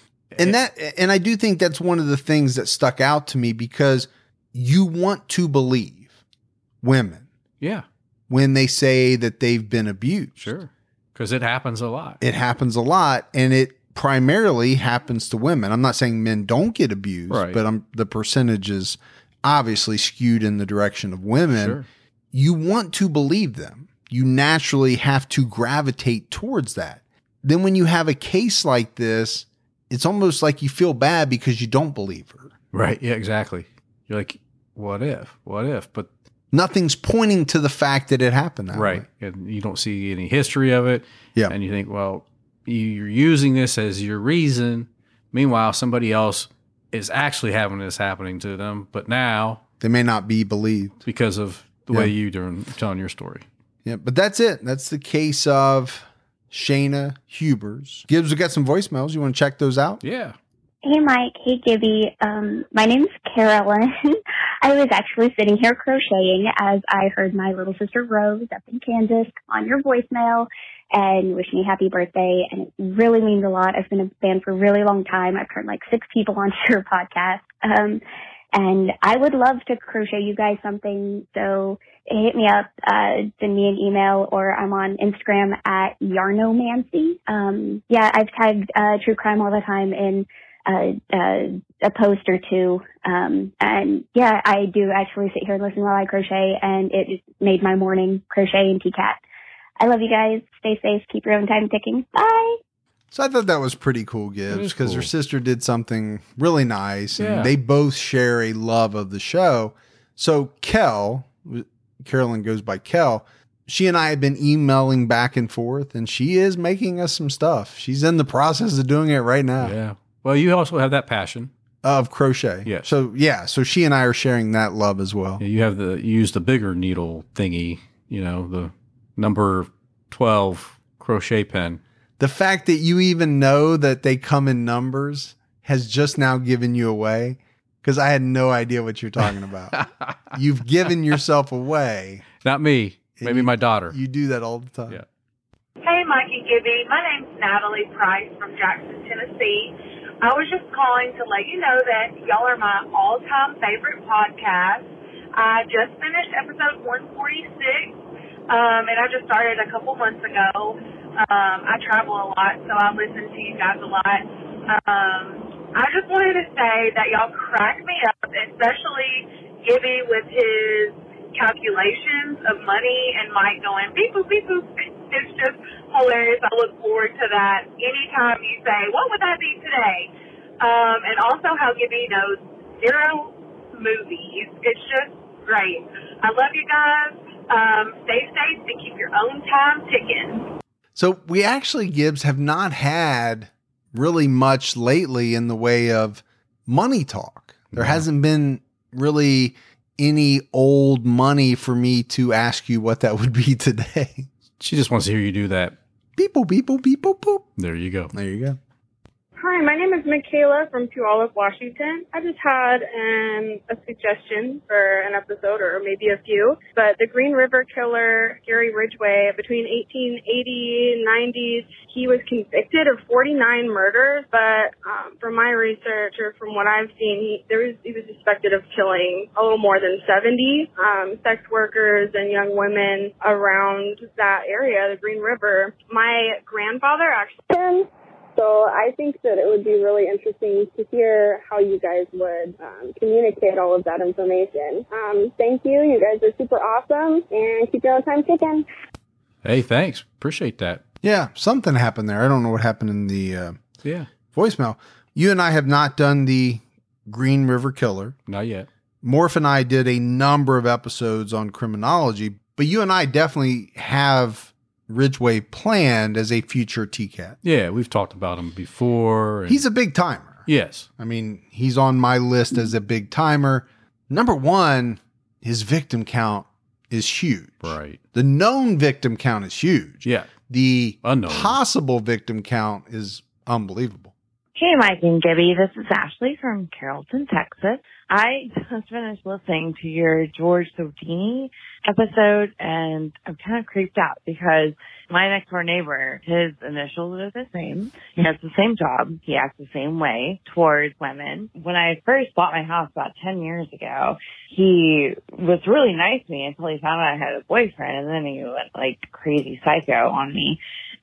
And I do think that's one of the things that stuck out to me because you want to believe women Yeah. when they say that they've been abused. Sure. Because it happens a lot. It happens a lot, and it primarily happens to women. I'm not saying men don't get abused, Right. but the percentage is obviously skewed in the direction of women. Sure. You want to believe them. You naturally have to gravitate towards that. Then when you have a case like this, it's almost like you feel bad because you don't believe her. Right. Yeah, exactly. You're like, what if? What if? But Nothing's pointing to the fact that it happened that right. way. And you don't see any history of it. Yeah. And you think, well, you're using this as your reason. Meanwhile, somebody else is actually having this happening to them. But now, They may not be believed. because of the way you're telling your story. Yeah, but that's it. That's the case of Shayna Hubers. Gibbs, we got some voicemails. You want to check those out? Yeah. Hey, Mike. Hey, Gibby. My name's Carolyn. I was actually sitting here crocheting as I heard my little sister Rose up in Kansas on your voicemail and wish me happy birthday. And it really means a lot. I've been a fan for a really long time. I've turned like 6 people onto your podcast. And I would love to crochet you guys something. So hit me up, send me an email, or I'm on Instagram at Yarnomancy. Yeah, I've tagged true crime all the time in a post or two. And yeah, I do actually sit here and listen while I crochet, and it just made my morning crochet and TCAT. I love you guys. Stay safe. Keep your own time ticking. Bye. So I thought that was pretty cool, Gibbs, because her cool. sister did something really nice, and Yeah. they both share a love of the show. So Carolyn goes by Kel. She and I have been emailing back and forth, and she is making us some stuff. She's in the process of doing it right now. Yeah. Well, you also have that passion. Of crochet. Yes. So she and I are sharing that love as well. Yeah, you use the bigger needle thingy, the number 12 crochet pen. The fact that you even know that they come in numbers has just now given you away, because I had no idea what you're talking about. You've given yourself away. Not me. Maybe my daughter. You do that all the time. Yeah. Hey, Mike and Gibby. My name's Natalie Price from Jackson, Tennessee. I was just calling to let you know that y'all are my all-time favorite podcast. I just finished episode 146, and I just started a couple months ago. I travel a lot, so I listen to you guys a lot. I just wanted to say that y'all crack me up, especially Gibby with his calculations of money and Mike going beep boop beep boop. It's just hilarious. I look forward to that anytime you say, what would that be today? And also how Gibby knows 0 movies. It's just great. I love you guys. Stay safe and keep your own time ticking. So we actually, Gibbs, have not had really much lately in the way of money talk. There hasn't been really any old money for me to ask you what that would be today. She just wants to hear you do that. Beep, boop, beep, boop, beep, boop, boop. There you go. There you go. Hi, my name is Michaela from Puyallup, Washington. I just had a suggestion for an episode, or maybe a few. But the Green River Killer, Gary Ridgway, between 1880 and 90s, he was convicted of 49 murders. But from my research, or from what I've seen, he was suspected of killing a little more than 70 sex workers and young women around that area, the Green River. My grandfather actually... So I think that it would be really interesting to hear how you guys would communicate all of that information. Thank you. You guys are super awesome, and keep your own time ticking. Hey, thanks. Appreciate that. Yeah, something happened there. I don't know what happened in the voicemail. You and I have not done the Green River Killer. Not yet. Morph and I did a number of episodes on criminology, but you and I definitely have Ridgway planned as a future TCAT. Yeah, we've talked about him before. He's a big timer. Yes. I mean, he's on my list as a big timer. Number one, his victim count is huge. Right. The known victim count is huge. Yeah. The unknown possible victim count is unbelievable. Hey, Mike and Gibby. This is Ashley from Carrollton, Texas. I just finished listening to your George Sotini episode, and I'm kind of creeped out because my next door neighbor, his initials are the same. He has the same job. He acts the same way towards women. When I first bought my house about 10 years ago, he was really nice to me until he found out I had a boyfriend, and then he went like crazy psycho on me.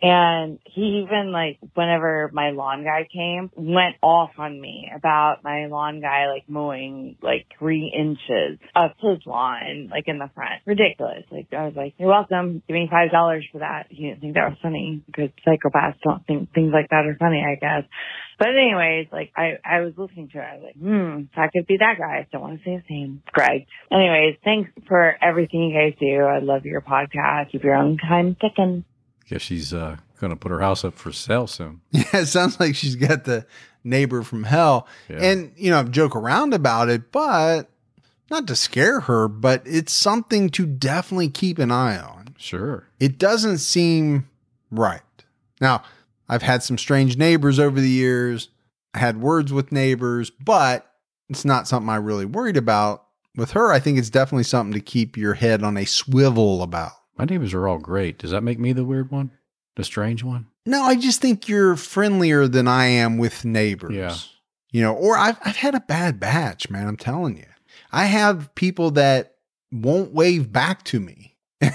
And he even, like, whenever my lawn guy came, went off on me about my lawn guy, like, mowing, like, 3 inches of his lawn, like, in the front. Ridiculous. Like, I was like, you're welcome. Give me $5 for that. He didn't think that was funny, because psychopaths don't think things like that are funny, I guess. But anyways, like, I was listening to it. I was like, I could be that guy. I don't want to say his name. Greg. Anyways, thanks for everything you guys do. I love your podcast. Keep your own time ticking. Guess she's going to put her house up for sale soon. Yeah, it sounds like she's got the neighbor from hell. Yeah. And, joke around about it, but not to scare her, but it's something to definitely keep an eye on. Sure. It doesn't seem right. Now, I've had some strange neighbors over the years. I had words with neighbors, but it's not something I'm really worried about. With her, I think it's definitely something to keep your head on a swivel about. My neighbors are all great. Does that make me the weird one? The strange one? No, I just think you're friendlier than I am with neighbors. Yeah. Or I've had a bad batch, man. I'm telling you. I have people that won't wave back to me.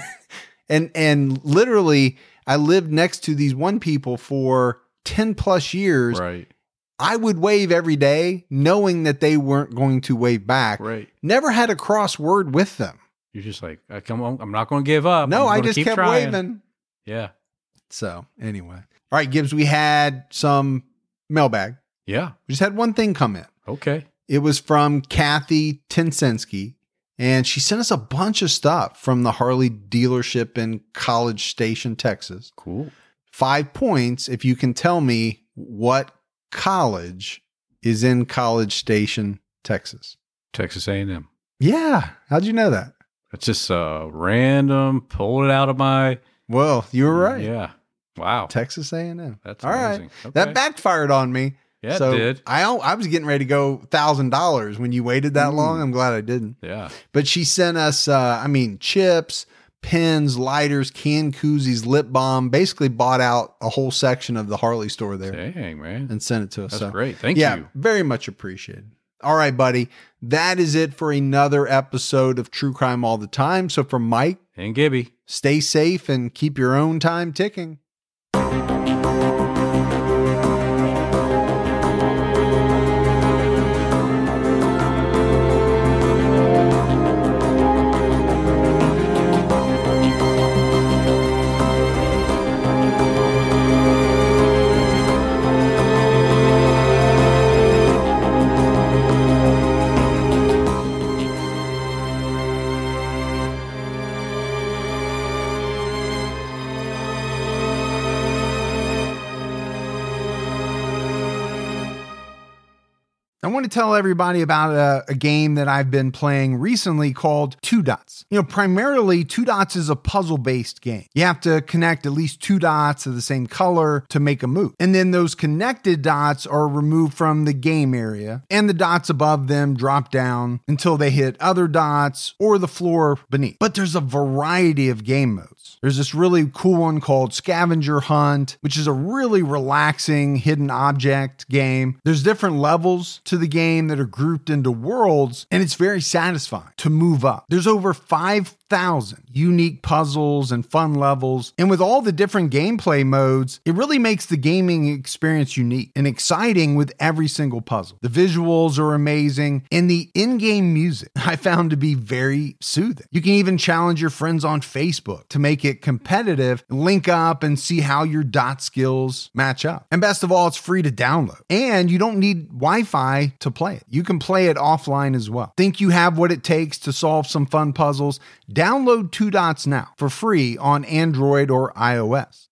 and literally, I lived next to these one people for 10 plus years. Right. I would wave every day knowing that they weren't going to wave back. Right. Never had a cross word with them. You're just like, come on, I'm not going to give up. No, I just kept waving. Yeah. So anyway. All right, Gibbs, we had some mailbag. Yeah. We just had one thing come in. Okay. It was from Kathy Tinsensky, and she sent us a bunch of stuff from the Harley dealership in College Station, Texas. Cool. 5 points if you can tell me what college is in College Station, Texas. Texas A&M. Yeah. How'd you know that? It's just random, pulled it out of my... Well, you were right. Yeah. Wow. Texas A&M. That's all amazing. right. Okay. That backfired on me. Yeah, so it did. I was getting ready to go $1,000 when you waited that long. I'm glad I didn't. Yeah. But she sent us, chips, pens, lighters, canned koozies, lip balm, basically bought out a whole section of the Harley store there. Dang, man. And sent it to us. That's great. Thank yeah, you. Very much appreciated. All right, buddy. That is it for another episode of True Crime All the Time. So from Mike and Gibby, stay safe and keep your own time ticking. I want to tell everybody about a game that I've been playing recently called Two Dots. Primarily Two Dots is a puzzle-based game. You have to connect at least two dots of the same color to make a move. And then those connected dots are removed from the game area, and the dots above them drop down until they hit other dots or the floor beneath. But there's a variety of game modes. There's this really cool one called Scavenger Hunt, which is a really relaxing hidden object game. There's different levels to the game that are grouped into worlds, and it's very satisfying to move up. There's over 5,000 unique puzzles and fun levels, and with all the different gameplay modes, it really makes the gaming experience unique and exciting with every single puzzle. The visuals are amazing, and the in-game music I found to be very soothing. You can even challenge your friends on Facebook to make it competitive, link up and see how your dot skills match up. And best of all, it's free to download, and you don't need Wi-Fi to play it. You can play it offline as well. Think you have what it takes to solve some fun puzzles? Download Two Dots now for free on Android or iOS.